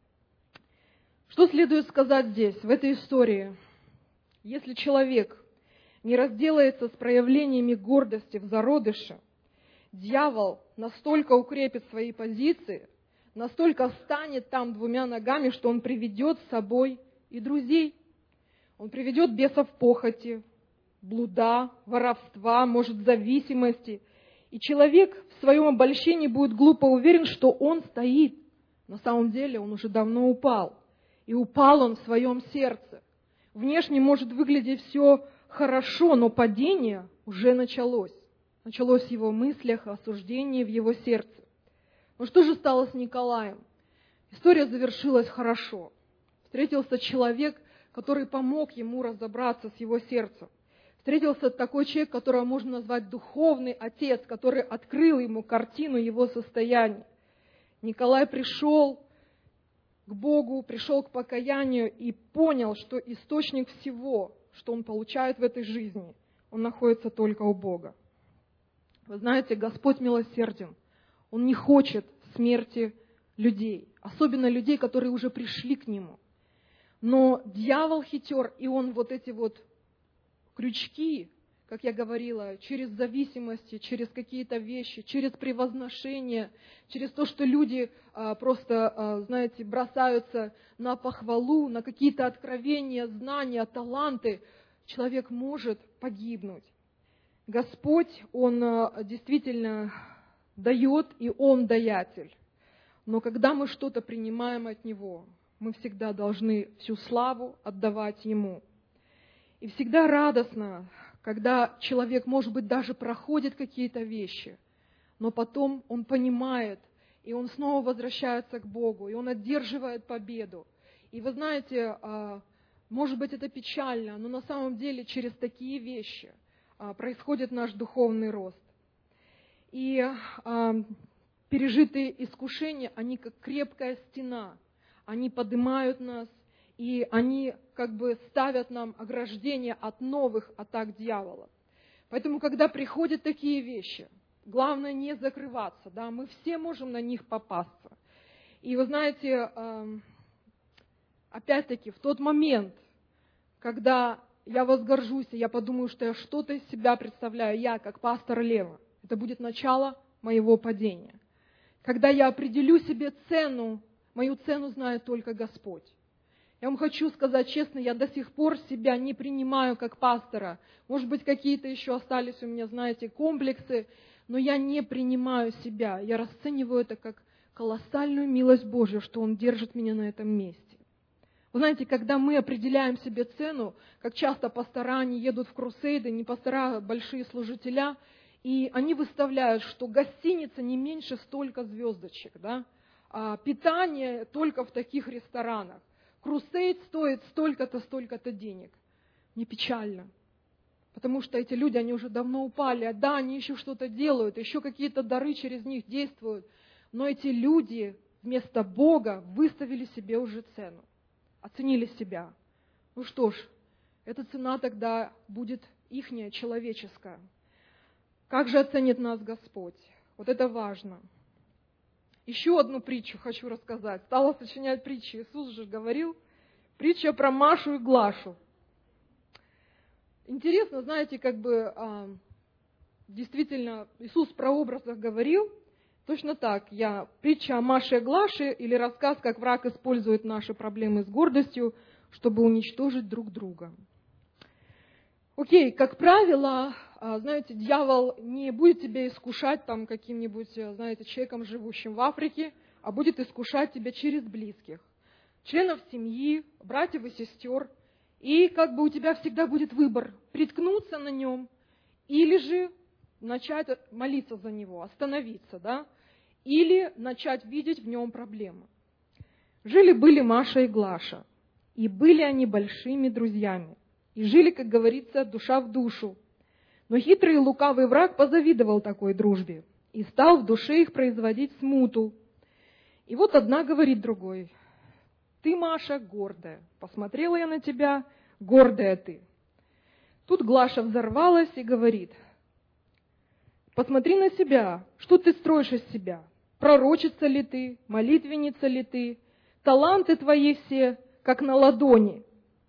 Что следует сказать здесь, в этой истории? Если человек не разделается с проявлениями гордости в зародыше, дьявол настолько укрепит свои позиции, настолько станет там 2 ногами, что он приведет с собой и друзей. Он приведет бесов похоти, блуда, воровства, может, зависимости. И человек в своем обольщении будет глупо уверен, что он стоит. На самом деле он уже давно упал. И упал он в своем сердце. Внешне может выглядеть все хорошо, но падение уже началось. Началось в его мыслях, осуждении в его сердце. Но что же стало с Николаем? История завершилась хорошо. Встретился человек, который помог ему разобраться с его сердцем. Встретился такой человек, которого можно назвать духовный отец, который открыл ему картину его состояния. Николай пришел к Богу, пришел к покаянию и понял, что источник всего, что он получает в этой жизни, он находится только у Бога. Вы знаете, Господь милосерден. Он не хочет смерти людей, особенно людей, которые уже пришли к Нему. Но дьявол хитер, и он вот эти вот крючки, как я говорила, через зависимости, через какие-то вещи, через превозношение, через то, что люди просто, знаете, бросаются на похвалу, на какие-то откровения, знания, таланты, человек может погибнуть. Господь, Он действительно дает, и Он даятель. Но когда мы что-то принимаем от Него, мы всегда должны всю славу отдавать Ему. И всегда радостно, когда человек, может быть, даже проходит какие-то вещи, но потом он понимает, и он снова возвращается к Богу, и он одерживает победу. И вы знаете, может быть, это печально, но на самом деле через такие вещи происходит наш духовный рост. И пережитые искушения, они как крепкая стена, они поднимают нас, и они как бы ставят нам ограждение от новых атак дьявола. Поэтому, когда приходят такие вещи, главное не закрываться, да, мы все можем на них попасться. И вы знаете, опять-таки, в тот момент, когда я возгоржусь, и я подумаю, что я что-то из себя представляю, я как пастор Лева, это будет начало моего падения. Когда я определю себе цену, мою цену знает только Господь. Я вам хочу сказать честно, я до сих пор себя не принимаю как пастора. Может быть, какие-то еще остались у меня, знаете, комплексы, но я не принимаю себя. Я расцениваю это как колоссальную милость Божью, что Он держит меня на этом месте. Вы знаете, когда мы определяем себе цену, как часто пастора, они едут в крусейды, не пастора, а большие служителя, и они выставляют, что гостиница не меньше столько звездочек, да? А питание только в таких ресторанах. Крусейд стоит столько-то, столько-то денег. Мне печально, потому что эти люди, они уже давно упали. Да, они еще что-то делают, еще какие-то дары через них действуют, но эти люди вместо Бога выставили себе уже цену. Оценили себя. Ну что ж, эта цена тогда будет ихняя, человеческая. Как же оценит нас Господь? Вот это важно. Еще одну притчу хочу рассказать. Стала сочинять притчи. Иисус же говорил, притча про Машу и Глашу. Интересно, знаете, действительно Иисус про образах говорил. Точно так, притча о Маше и Глаше или рассказ, как враг использует наши проблемы с гордостью, чтобы уничтожить друг друга. Окей, как правило, знаете, дьявол не будет тебя искушать там каким-нибудь, знаете, человеком, живущим в Африке, а будет искушать тебя через близких, членов семьи, братьев и сестер. И у тебя всегда будет выбор, приткнуться на нем или же начать молиться за него, остановиться, да, или начать видеть в нем проблемы. Жили-были Маша и Глаша, и были они большими друзьями, и жили, как говорится, душа в душу. Но хитрый и лукавый враг позавидовал такой дружбе и стал в душе их производить смуту. И вот одна говорит другой: «Ты, Маша, гордая, посмотрела я на тебя, гордая ты». Тут Глаша взорвалась и говорит: «Посмотри на себя, что ты строишь из себя? Пророчица ли ты, молитвенница ли ты? Таланты твои все, как на ладони».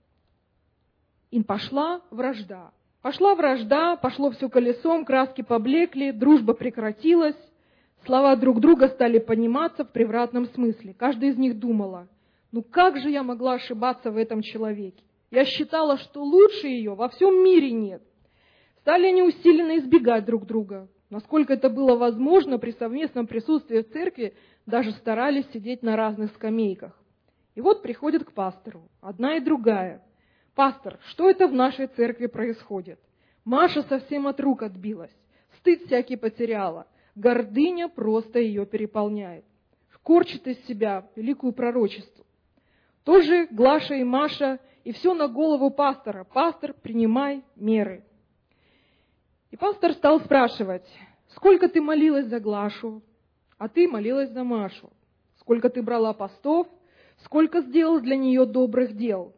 И пошла вражда. Пошло все колесом, краски поблекли, дружба прекратилась, слова друг друга стали пониматься в превратном смысле. Каждая из них думала: ну как же я могла ошибаться в этом человеке? Я считала, что лучше ее во всем мире нет. Стали они усиленно избегать друг друга. Насколько это было возможно, при совместном присутствии в церкви даже старались сидеть на разных скамейках. И вот приходят к пастору, одна и другая. «Пастор, что это в нашей церкви происходит? Маша совсем от рук отбилась, стыд всякий потеряла, гордыня просто ее переполняет, корчит из себя великую пророчеству. Тоже Глаша и Маша, и все на голову пастора. Пастор, принимай меры». И пастор стал спрашивать: «Сколько ты молилась за Глашу, а ты молилась за Машу? Сколько ты брала постов, сколько сделал для нее добрых дел?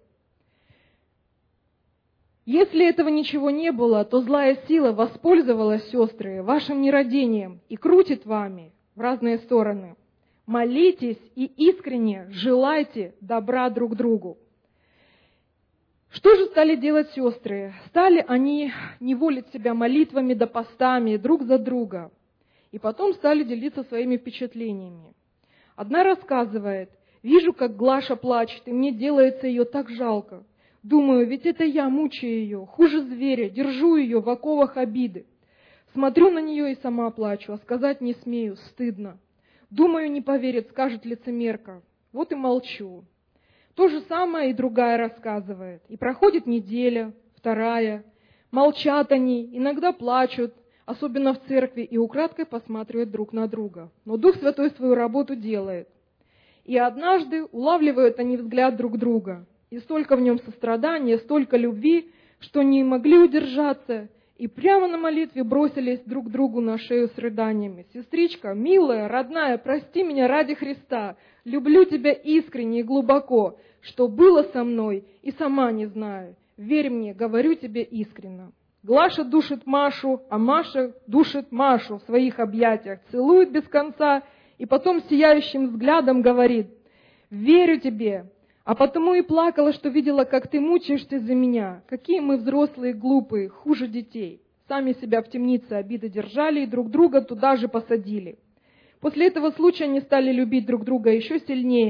Если этого ничего не было, то злая сила воспользовалась, сестры, вашим нерадением и крутит вами в разные стороны. Молитесь и искренне желайте добра друг другу». Что же стали делать сестры? Стали они неволить себя молитвами да постами друг за друга. И потом стали делиться своими впечатлениями. Одна рассказывает: «Вижу, как Глаша плачет, и мне делается ее так жалко. Думаю, ведь это я мучаю ее, хуже зверя, держу ее в оковах обиды. Смотрю на нее и сама плачу, а сказать не смею, стыдно. Думаю, не поверит, скажет лицемерка. Вот и молчу». То же самое и другая рассказывает. И проходит неделя, вторая. Молчат они, иногда плачут, особенно в церкви, и украдкой посматривают друг на друга. Но Дух Святой свою работу делает. И однажды улавливают они взгляд друг друга. И столько в нем сострадания, столько любви, что не могли удержаться, и прямо на молитве бросились друг другу на шею с рыданиями: «Сестричка, милая, родная, прости меня ради Христа. Люблю тебя искренне и глубоко. Что было со мной, и сама не знаю. Верь мне, говорю тебе искренне». Глаша душит Машу, а Маша душит Машу в своих объятиях, целует без конца и потом сияющим взглядом говорит: «Верю тебе, а потому и плакала, что видела, как ты мучаешься за меня. Какие мы взрослые глупые, хуже детей. Сами себя в темнице обиды держали и друг друга туда же посадили». После этого случая они стали любить друг друга еще сильнее.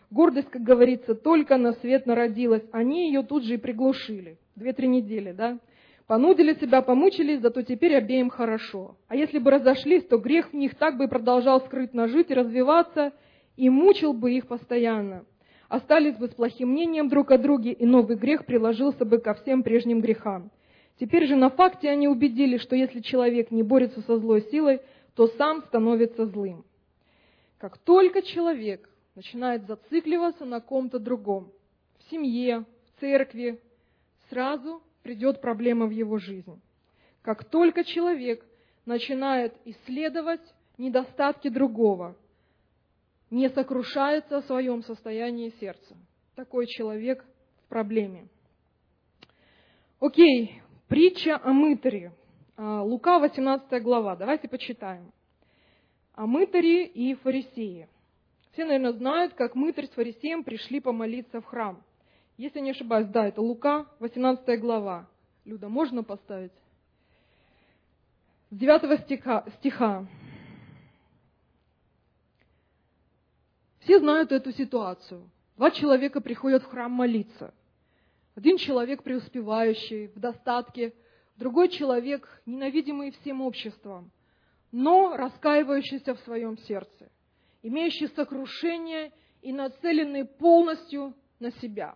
Гордость, как говорится, только на свет народилась. Они ее тут же и приглушили. 2-3 недели, да? Понудили себя, помучились, зато теперь обеим хорошо. А если бы разошлись, то грех в них так бы и продолжал скрытно жить и развиваться, и мучил бы их постоянно. Остались бы с плохим мнением друг о друге, и новый грех приложился бы ко всем прежним грехам. Теперь же на факте они убедились, что если человек не борется со злой силой, то сам становится злым. Как только человек начинает зацикливаться на ком-то другом, в семье, в церкви, сразу придет проблема в его жизни. Как только человек начинает исследовать недостатки другого, не сокрушается о своем состоянии сердца, такой человек в проблеме. Окей, притча о мытаре. Лука, 18 глава. Давайте почитаем. О мытаре и фарисее. Все, наверное, знают, как мытарь с фарисеем пришли помолиться в храм. Если не ошибаюсь, да, это Лука, 18 глава. Люда, можно поставить? С 9 стиха. Все знают эту ситуацию. 2 человека приходят в храм молиться. Один человек преуспевающий, в достатке, другой человек, ненавидимый всем обществом, но раскаивающийся в своем сердце, имеющий сокрушение и нацеленный полностью на себя.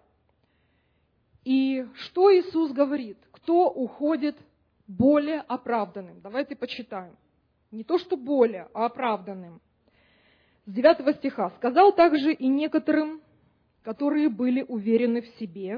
И что Иисус говорит? Кто уходит более оправданным? Давайте почитаем. Не то, что более, а оправданным. С 9 стиха. «Сказал также и некоторым, которые были уверены в себе,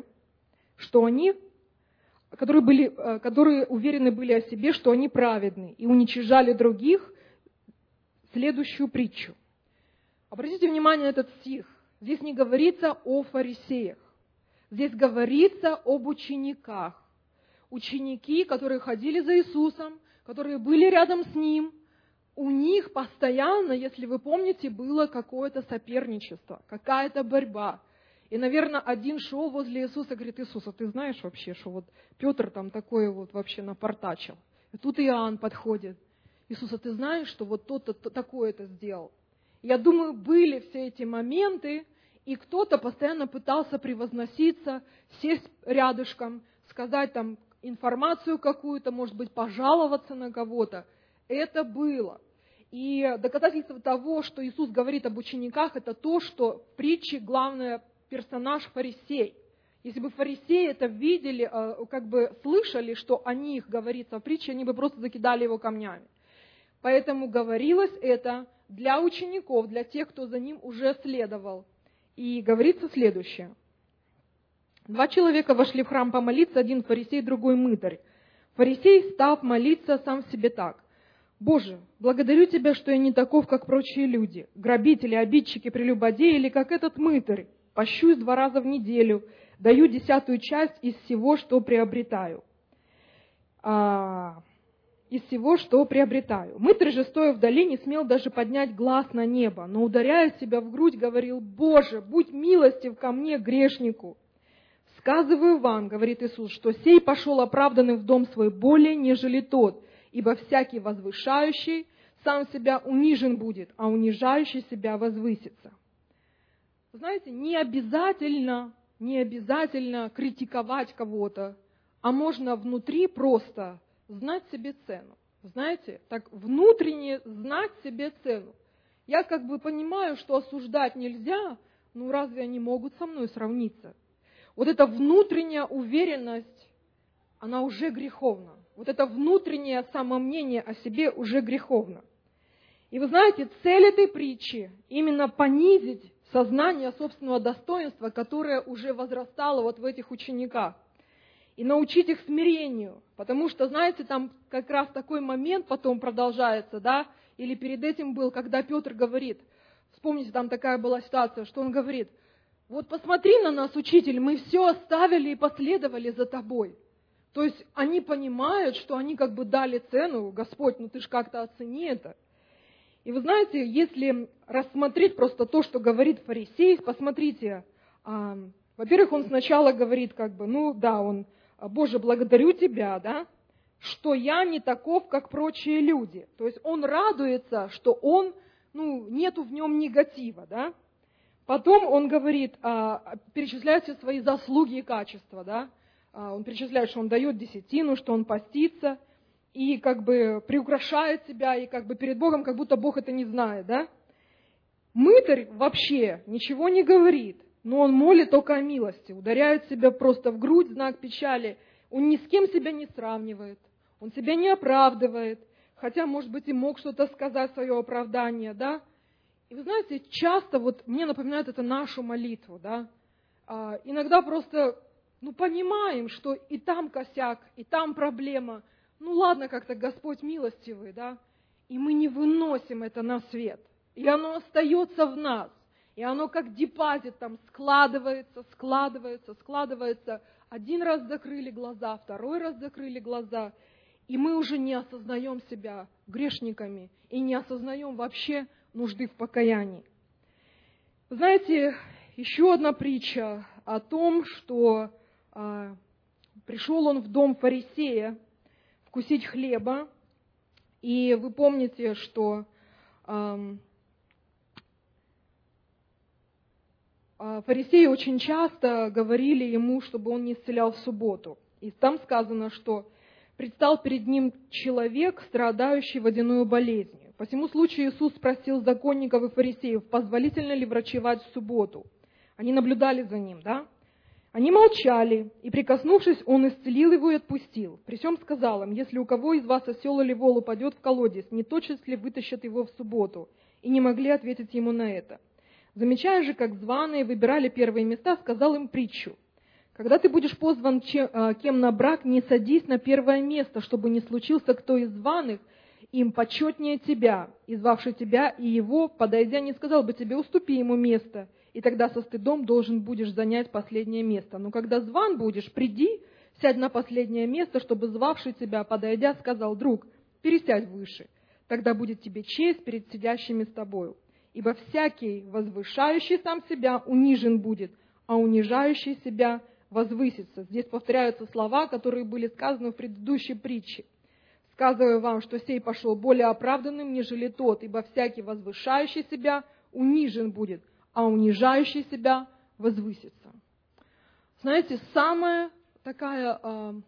которые уверены были о себе, что они праведны, и уничижали других, следующую притчу». Обратите внимание на этот стих. Здесь не говорится о фарисеях. Здесь говорится об учениках. Ученики, которые ходили за Иисусом, которые были рядом с Ним, у них постоянно, если вы помните, было какое-то соперничество, какая-то борьба. И, наверное, один шел возле Иисуса и говорит: Иисус, а ты знаешь вообще, что вот Петр там такое вот вообще напортачил? И тут Иоанн подходит. Иисус, а ты знаешь, что вот тот-то такое-то сделал? Я думаю, были все эти моменты, и кто-то постоянно пытался превозноситься, сесть рядышком, сказать там информацию какую-то, может быть, пожаловаться на кого-то. Это было. И доказательство того, что Иисус говорит об учениках, это то, что в притче главный персонаж фарисей. Если бы фарисеи это видели, как бы слышали, что о них говорится в притче, они бы просто закидали его камнями. Поэтому говорилось это для учеников, для тех, кто за ним уже следовал. И говорится следующее. 2 человека вошли в храм помолиться, один фарисей, другой мытарь. Фарисей, став молиться, сам в себе так: «Боже, благодарю Тебя, что я не таков, как прочие люди, грабители, обидчики, прелюбодеи, или как этот мытарь. Пощусь 2 раза в неделю, даю 10-ую часть из всего, что приобретаю». Мытарь же, стоя вдали, не смел даже поднять глаз на небо, но, ударяя себя в грудь, говорил: «Боже, будь милостив ко мне, грешнику». «Сказываю вам, — говорит Иисус, — что сей пошел оправданный в дом свой более, нежели тот, ибо всякий возвышающий сам себя унижен будет, а унижающий себя возвысится». Знаете, не обязательно критиковать кого-то, а можно внутри просто знать себе цену. Знаете, так внутренне знать себе цену. Я как бы понимаю, что осуждать нельзя, но разве они могут со мной сравниться? Вот эта внутренняя уверенность, она уже греховна. Вот это внутреннее самомнение о себе уже греховно. И вы знаете, цель этой притчи именно понизить сознание собственного достоинства, которое уже возрастало вот в этих учениках. И научить их смирению. Потому что, знаете, там как раз такой момент потом продолжается, да, или перед этим был, когда Петр говорит, вспомните, там такая была ситуация, что он говорит: «Вот посмотри на нас, учитель, мы все оставили и последовали за тобой». То есть они понимают, что они как бы дали цену: Господь, ну ты ж как-то оцени это. И вы знаете, если рассмотреть просто то, что говорит фарисей, посмотрите, во-первых, он сначала говорит как бы, ну да, он: «Боже, благодарю Тебя, да, что я не таков, как прочие люди». То есть он радуется, что он, нету в нем негатива, да. Потом он говорит, перечисляет все свои заслуги и качества, да. Он перечисляет, что он дает десятину, что он постится, и как бы приукрашает себя, и как бы перед Богом, как будто Бог это не знает, да. Мытарь вообще ничего не говорит, но он молит только о милости, ударяет себя просто в грудь, знак печали. Он ни с кем себя не сравнивает, он себя не оправдывает, хотя, может быть, и мог что-то сказать, свое оправдание, да. И вы знаете, часто вот мне напоминает это нашу молитву, да. Иногда просто, понимаем, что и там косяк, и там проблема. Ладно, как-то Господь милостивый, да. И мы не выносим это на свет. И оно остается в нас. И оно как депозит там складывается. Один раз закрыли глаза, второй раз закрыли глаза. И мы уже не осознаем себя грешниками и не осознаем вообще нужды в покаянии. Знаете, еще одна притча о том, что пришел он в дом фарисея вкусить хлеба. И вы помните, что фарисеи очень часто говорили ему, чтобы он не исцелял в субботу. И там сказано, что предстал перед ним человек, страдающий водяную болезнью. По всему случаю Иисус спросил законников и фарисеев, позволительно ли врачевать в субботу. Они наблюдали за ним, да? Они молчали, и, прикоснувшись, он исцелил его и отпустил. При всем сказал им, если у кого из вас осел или вол упадет в колодец, не тотчас ли вытащат его в субботу? И не могли ответить ему на это. Замечая же, как званые выбирали первые места, сказал им притчу. Когда ты будешь позван кем на брак, не садись на первое место, чтобы не случился кто из званых им почетнее тебя, и звавший тебя и его, подойдя, не сказал бы тебе, уступи ему место, и тогда со стыдом должен будешь занять последнее место. Но когда зван будешь, приди, сядь на последнее место, чтобы звавший тебя, подойдя, сказал, друг, пересядь выше, тогда будет тебе честь перед сидящими с тобою. Ибо всякий, возвышающий сам себя, унижен будет, а унижающий себя возвысится. Здесь повторяются слова, которые были сказаны в предыдущей притче. Сказываю вам, что сей пошел более оправданным, нежели тот, ибо всякий, возвышающий себя, унижен будет, а унижающий себя возвысится. Знаете, самая такая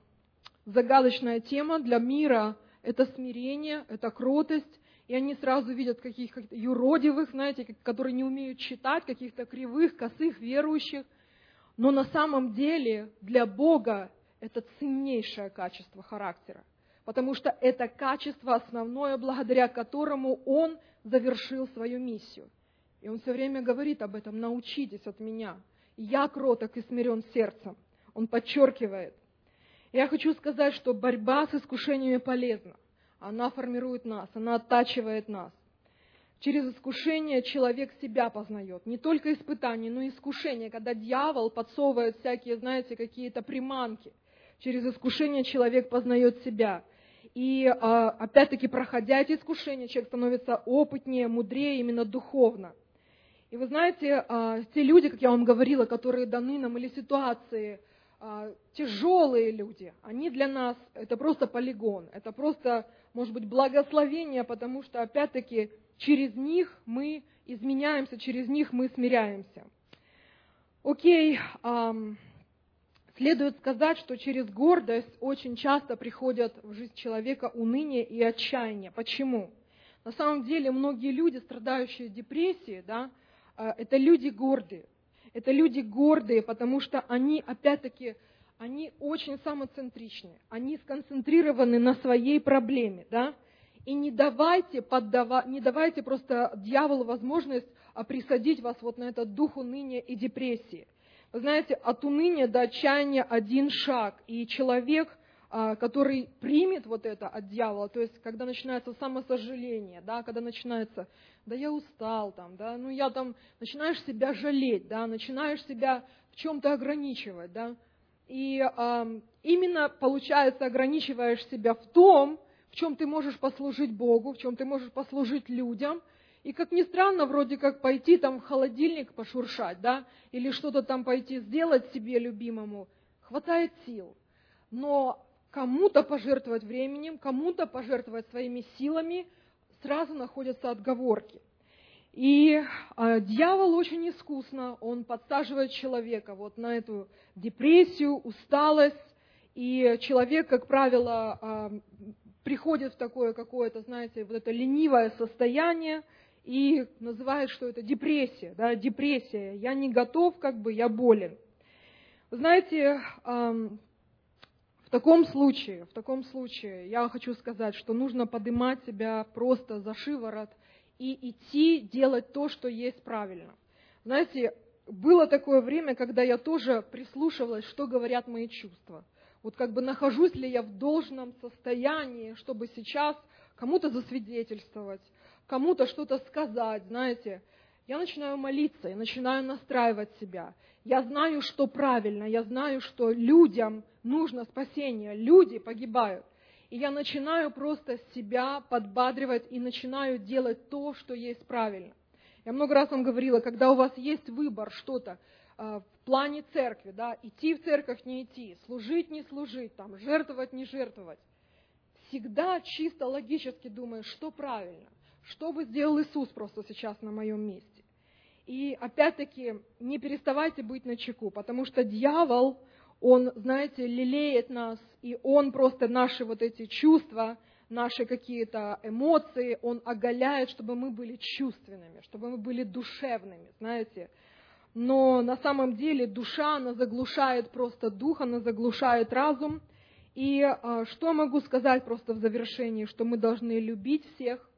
загадочная тема для мира – это смирение, это кротость, и они сразу видят каких-то юродивых, знаете, которые не умеют читать, каких-то кривых, косых верующих. Но на самом деле для Бога это ценнейшее качество характера, потому что это качество основное, благодаря которому Он завершил свою миссию. И Он все время говорит об этом: научитесь от меня, я кроток и смирен сердцем. Он подчеркивает. Я хочу сказать, что борьба с искушениями полезна. Она формирует нас, она оттачивает нас. Через искушение человек себя познает. Не только испытания, но и искушения, когда дьявол подсовывает всякие, знаете, какие-то приманки. Через искушение человек познает себя. И опять-таки, проходя эти искушения, человек становится опытнее, мудрее именно духовно. И вы знаете, те люди, как я вам говорила, которые даны нам, или ситуации, тяжелые люди, они для нас, это просто полигон, это просто, может быть, благословение, потому что, опять-таки, через них мы изменяемся, через них мы смиряемся. Окей, следует сказать, что через гордость очень часто приходят в жизнь человека уныние и отчаяние. Почему? На самом деле многие люди, страдающие депрессией, да, это люди гордые. Это люди гордые, потому что они, опять-таки, они очень самоцентричны, они сконцентрированы на своей проблеме, да? И не давайте просто дьяволу возможность присадить вас вот на этот дух уныния и депрессии. Вы знаете, от уныния до отчаяния один шаг, и человек, который примет вот это от дьявола, то есть когда начинается самосожаление, да, когда начинается, да я устал, там, да, я там, начинаешь себя жалеть, да, начинаешь себя в чем-то ограничивать, да, и именно, получается, ограничиваешь себя в том, в чем ты можешь послужить Богу, в чем ты можешь послужить людям, и, как ни странно, вроде как пойти там в холодильник пошуршать, да, или что-то там пойти сделать себе любимому, хватает сил, но кому-то пожертвовать временем, кому-то пожертвовать своими силами, сразу находятся отговорки. И дьявол очень искусно, он подсаживает человека вот на эту депрессию, усталость, и человек, как правило, приходит в такое какое-то, знаете, вот это ленивое состояние и называет, что это депрессия, да, депрессия, я не готов, я болен. Вы знаете, в таком случае я хочу сказать, что нужно поднимать себя просто за шиворот и идти делать то, что есть правильно. Знаете, было такое время, когда я тоже прислушивалась, что говорят мои чувства. Вот нахожусь ли я в должном состоянии, чтобы сейчас кому-то засвидетельствовать, кому-то что-то сказать, знаете. Я начинаю молиться, я начинаю настраивать себя. Я знаю, что правильно, я знаю, что людям нужно спасение, люди погибают. И я начинаю просто себя подбадривать и начинаю делать то, что есть правильно. Я много раз вам говорила, когда у вас есть выбор что-то в плане церкви, да, идти в церковь, не идти, служить, не служить, жертвовать, не жертвовать, всегда чисто логически думаешь, что правильно, что бы сделал Иисус просто сейчас на моем месте. И опять-таки не переставайте быть начеку, потому что дьявол, он, знаете, лелеет нас, и он просто наши вот эти чувства, наши какие-то эмоции, он оголяет, чтобы мы были чувственными, чтобы мы были душевными, знаете. Но на самом деле душа, она заглушает просто дух, она заглушает разум. И что я могу сказать просто в завершении, что мы должны любить всех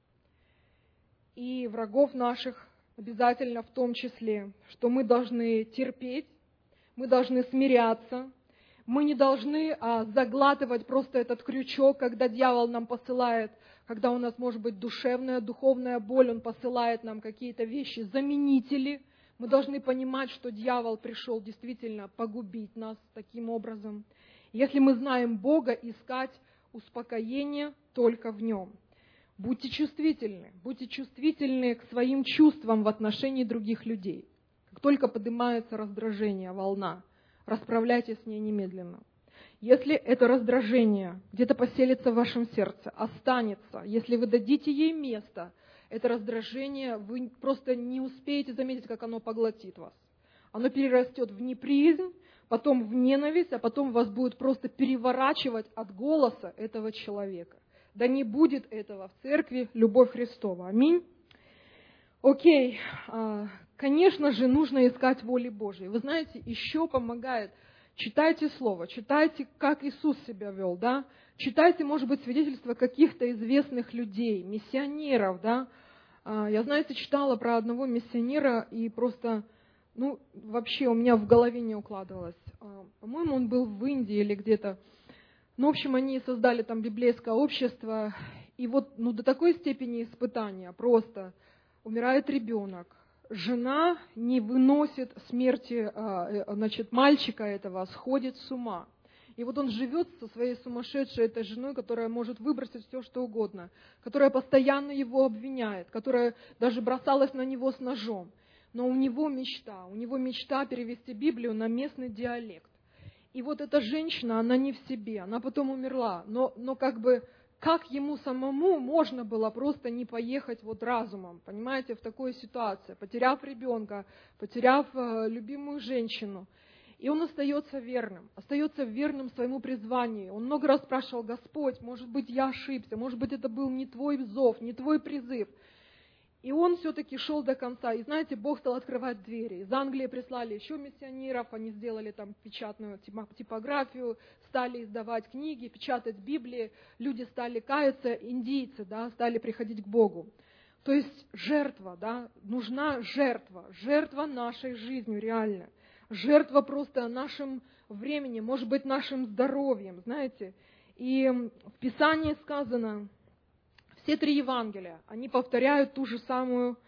и врагов наших обязательно в том числе, что мы должны терпеть, мы должны смиряться, мы не должны заглатывать просто этот крючок, когда дьявол нам посылает, когда у нас может быть душевная, духовная боль, он посылает нам какие-то вещи, заменители. Мы должны понимать, что дьявол пришел действительно погубить нас таким образом. Если мы знаем Бога, искать успокоение только в Нем. Будьте чувствительны к своим чувствам в отношении других людей. Как только поднимается раздражение, волна, расправляйтесь с ней немедленно. Если это раздражение где-то поселится в вашем сердце, останется, если вы дадите ей место, это раздражение, вы просто не успеете заметить, как оно поглотит вас. Оно перерастет в неприязнь, потом в ненависть, а потом вас будет просто переворачивать от голоса этого человека. Да не будет этого в церкви, любовь Христова. Аминь. Окей. Конечно же, нужно искать воли Божьей. Вы знаете, еще помогает. Читайте Слово, читайте, как Иисус себя вел, да? Читайте, может быть, свидетельства каких-то известных людей, миссионеров, да? Я, знаете, читала про одного миссионера, и просто, вообще у меня в голове не укладывалось. По-моему, он был в Индии или где-то. В общем, они создали там библейское общество, и вот до такой степени испытания, просто умирает ребенок, жена не выносит смерти, мальчика этого, сходит с ума. И вот он живет со своей сумасшедшей этой женой, которая может выбросить все, что угодно, которая постоянно его обвиняет, которая даже бросалась на него с ножом. Но у него мечта перевести Библию на местный диалект. И вот эта женщина, она не в себе, она потом умерла. Но как ему самому можно было просто не поехать разумом, понимаете, в такой ситуации, потеряв ребенка, потеряв любимую женщину. И он остается верным своему призванию. Он много раз спрашивал: Господь, может быть, я ошибся, может быть, это был не твой зов, не твой призыв. И он все-таки шел до конца. И знаете, Бог стал открывать двери. Из Англии прислали еще миссионеров, они сделали там печатную типографию, стали издавать книги, печатать Библии. Люди стали каяться, индийцы, да, стали приходить к Богу. То есть жертва, да, нужна жертва нашей жизнью реально. Жертва просто нашим временем, может быть, нашим здоровьем, знаете. И в Писании сказано, все 3 Евангелия, они повторяют ту же самую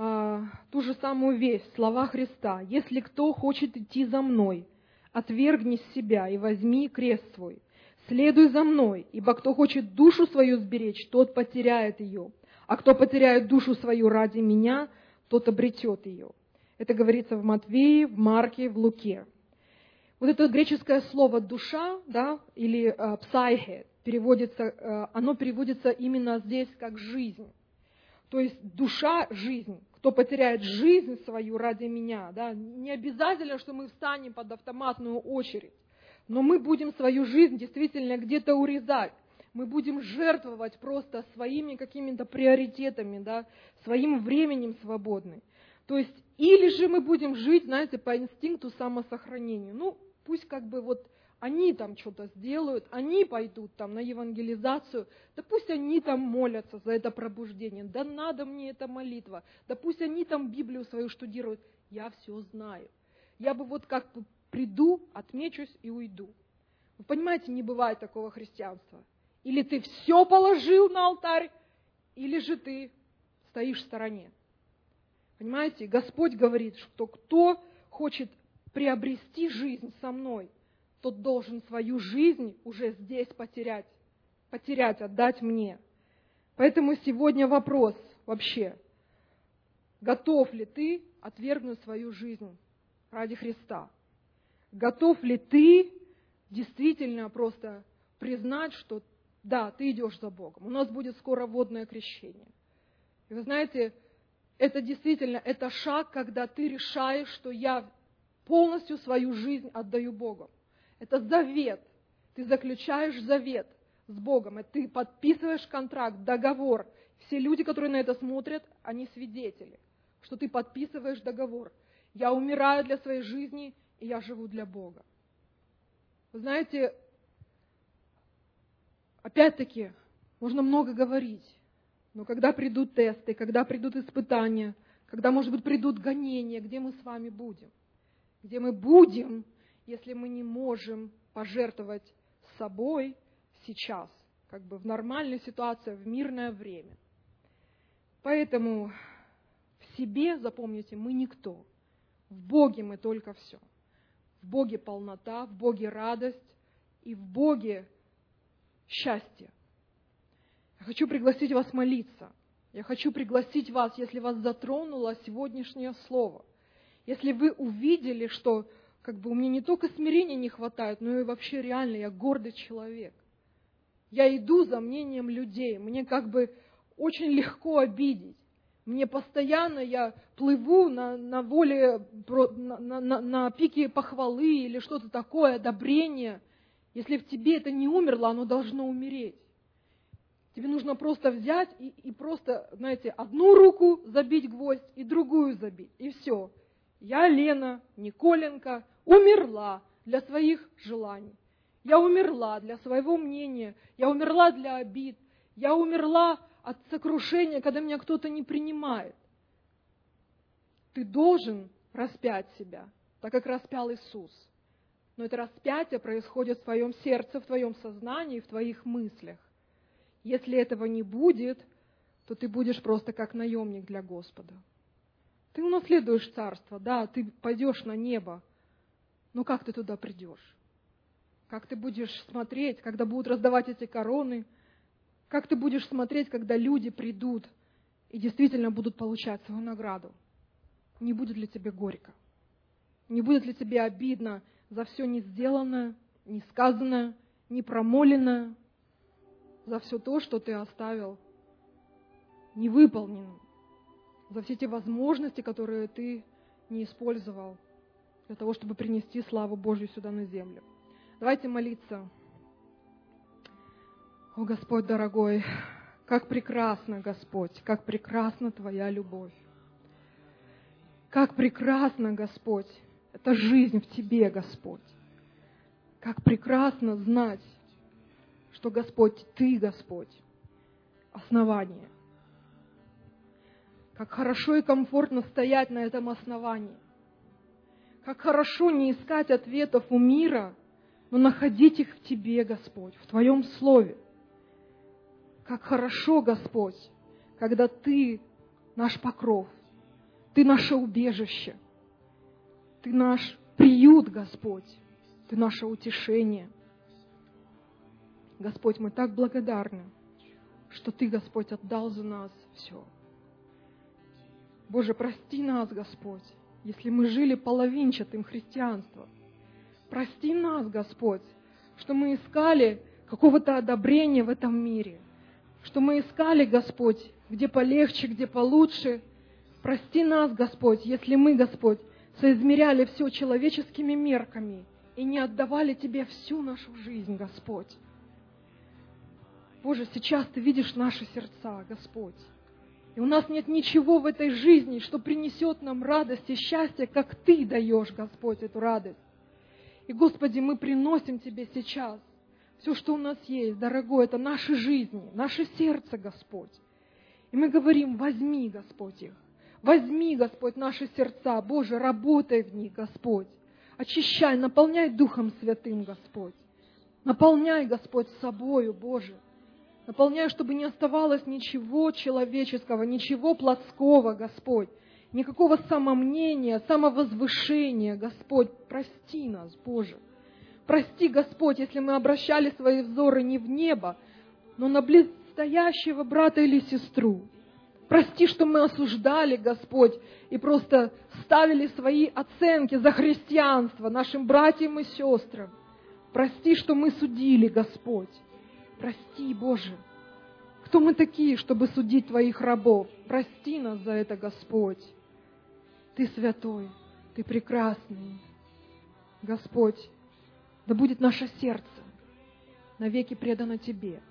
весть, слова Христа. «Если кто хочет идти за мной, отвергни себя и возьми крест свой. Следуй за мной, ибо кто хочет душу свою сберечь, тот потеряет ее. А кто потеряет душу свою ради меня, тот обретет ее». Это говорится в Матвее, в Марке, в Луке. Вот это греческое слово «душа», да, или «псайхе», оно переводится именно здесь как «жизнь». То есть душа – жизнь. кто потеряет жизнь свою ради меня. Да? Не обязательно, что мы встанем под автоматную очередь, но мы будем свою жизнь действительно где-то урезать. Мы будем жертвовать просто своими какими-то приоритетами, да, своим временем свободным. То есть, или же мы будем жить, знаете, по инстинкту самосохранения. Ну, пусть как бы вот они там что-то сделают, они пойдут там на евангелизацию, да пусть они там молятся за это пробуждение, да надо мне эта молитва, да пусть они там Библию свою штудируют, я все знаю. Я бы вот как бы приду, отмечусь и уйду. Вы понимаете, не бывает такого христианства. Или ты все положил на алтарь, или же ты стоишь в стороне. Понимаете, Господь говорит, что кто хочет приобрести жизнь со мной, тот должен свою жизнь уже здесь потерять, отдать мне. Поэтому сегодня вопрос вообще, готов ли ты отвергнуть свою жизнь ради Христа? Готов ли ты действительно просто признать, что да, ты идешь за Богом. У нас будет скоро водное крещение. И вы знаете, это действительно, это шаг, когда ты решаешь, что я полностью свою жизнь отдаю Богу. Это завет. Ты заключаешь завет с Богом. И ты подписываешь контракт, договор. Все люди, которые на это смотрят, они свидетели, что ты подписываешь договор. Я умираю для своей жизни, и я живу для Бога. Вы знаете, опять-таки, можно много говорить, но когда придут тесты, когда придут испытания, когда, может быть, придут гонения, где мы с вами будем? Где мы будем, если мы не можем пожертвовать собой сейчас, как бы в нормальной ситуации, в мирное время. Поэтому в себе, запомните, мы никто. В Боге мы только все. В Боге полнота, в Боге радость и в Боге счастье. Я хочу пригласить вас молиться. Я хочу пригласить вас, если вас затронуло сегодняшнее слово. Если вы увидели, что как бы у меня не только смирения не хватает, но и вообще реально я гордый человек. Я иду за мнением людей. Мне как бы очень легко обидеть. Мне постоянно, я плыву на воле, на пике похвалы или что-то такое, одобрение. Если в тебе это не умерло, оно должно умереть. Тебе нужно просто взять и просто, знаете, одну руку забить гвоздь и другую забить. И все. Я, Лена Николенко, умерла для своих желаний. Я умерла для своего мнения. Я умерла для обид. Я умерла от сокрушения, когда меня кто-то не принимает. Ты должен распять себя, так как распял Иисус. Но это распятие происходит в твоем сердце, в твоем сознании, в твоих мыслях. Если этого не будет, то ты будешь просто как наемник для Господа. Ты унаследуешь царство, да, ты пойдешь на небо, но как ты туда придешь? Как ты будешь смотреть, когда будут раздавать эти короны? Как ты будешь смотреть, когда люди придут и действительно будут получать свою награду? Не будет ли тебе горько? Не будет ли тебе обидно за все не сделанное, не сказанное, не промоленное, за все то, что ты оставил невыполненным, за все те возможности, которые ты не использовал для того, чтобы принести славу Божью сюда на землю? Давайте молиться. О, Господь дорогой, как прекрасно, Господь, как прекрасна Твоя любовь. Как прекрасно, Господь, это жизнь в Тебе, Господь. Как прекрасно знать, что, Господь, Ты, Господь, основание. Как хорошо и комфортно стоять на этом основании. Как хорошо не искать ответов у мира, но находить их в Тебе, Господь, в Твоем Слове. Как хорошо, Господь, когда Ты наш покров, Ты наше убежище, Ты наш приют, Господь, Ты наше утешение. Господь, мы так благодарны, что Ты, Господь, отдал за нас все. Боже, прости нас, Господь, если мы жили половинчатым христианством. Прости нас, Господь, что мы искали какого-то одобрения в этом мире, что мы искали, Господь, где полегче, где получше, Прости нас, Господь, если мы, Господь, соизмеряли все человеческими мерками и не отдавали Тебе всю нашу жизнь, Господь. Боже, сейчас Ты видишь наши сердца, Господь. И у нас нет ничего в этой жизни, что принесет нам радость и счастье, как Ты даешь, Господь, эту радость. И, Господи, мы приносим Тебе сейчас все, что у нас есть, дорогой, это наши жизни, наше сердце, Господь. И мы говорим, возьми, Господь, их. Возьми, Господь, наши сердца, Боже, работай в них, Господь. Очищай, наполняй Духом Святым, Господь. Наполняй, Господь, собою, Боже. Наполняй, чтобы не оставалось ничего человеческого, ничего плотского, Господь. Никакого самомнения, самовозвышения, Господь. Прости нас, Боже. Прости, Господь, если мы обращали свои взоры не в небо, но на близстоящего брата или сестру. Прости, что мы осуждали, Господь, и просто ставили свои оценки за христианство нашим братьям и сестрам. Прости, что мы судили, Господь. Прости, Боже. Кто мы такие, чтобы судить Твоих рабов? Прости нас за это, Господь. Ты святой, Ты прекрасный. Господь, да будет наше сердце навеки предано Тебе.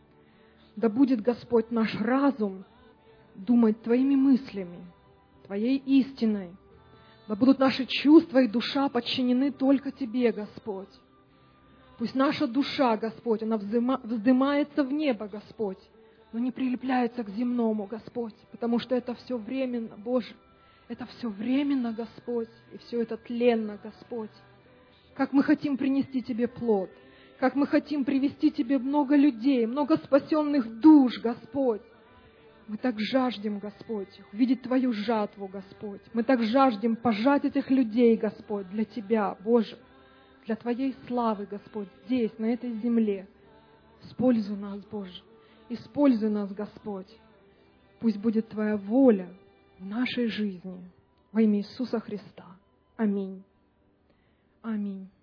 Да будет, Господь, наш разум думать Твоими мыслями, Твоей истиной. Да будут наши чувства и душа подчинены только Тебе, Господь. Пусть наша душа, Господь, она вздымается в небо, Господь, но не прилепляется к земному, Господь, потому что это все временно, Боже. Это все временно, Господь, и все это тленно, Господь. Как мы хотим принести Тебе плод, как мы хотим привести Тебе много людей, много спасенных душ, Господь. Мы так жаждем, Господь, увидеть Твою жатву, Господь. Мы так жаждем пожать этих людей, Господь, для Тебя, Боже, для Твоей славы, Господь, здесь, на этой земле. Используй нас, Боже, используй нас, Господь. Пусть будет Твоя воля в нашей жизни. Во имя Иисуса Христа. Аминь. Аминь.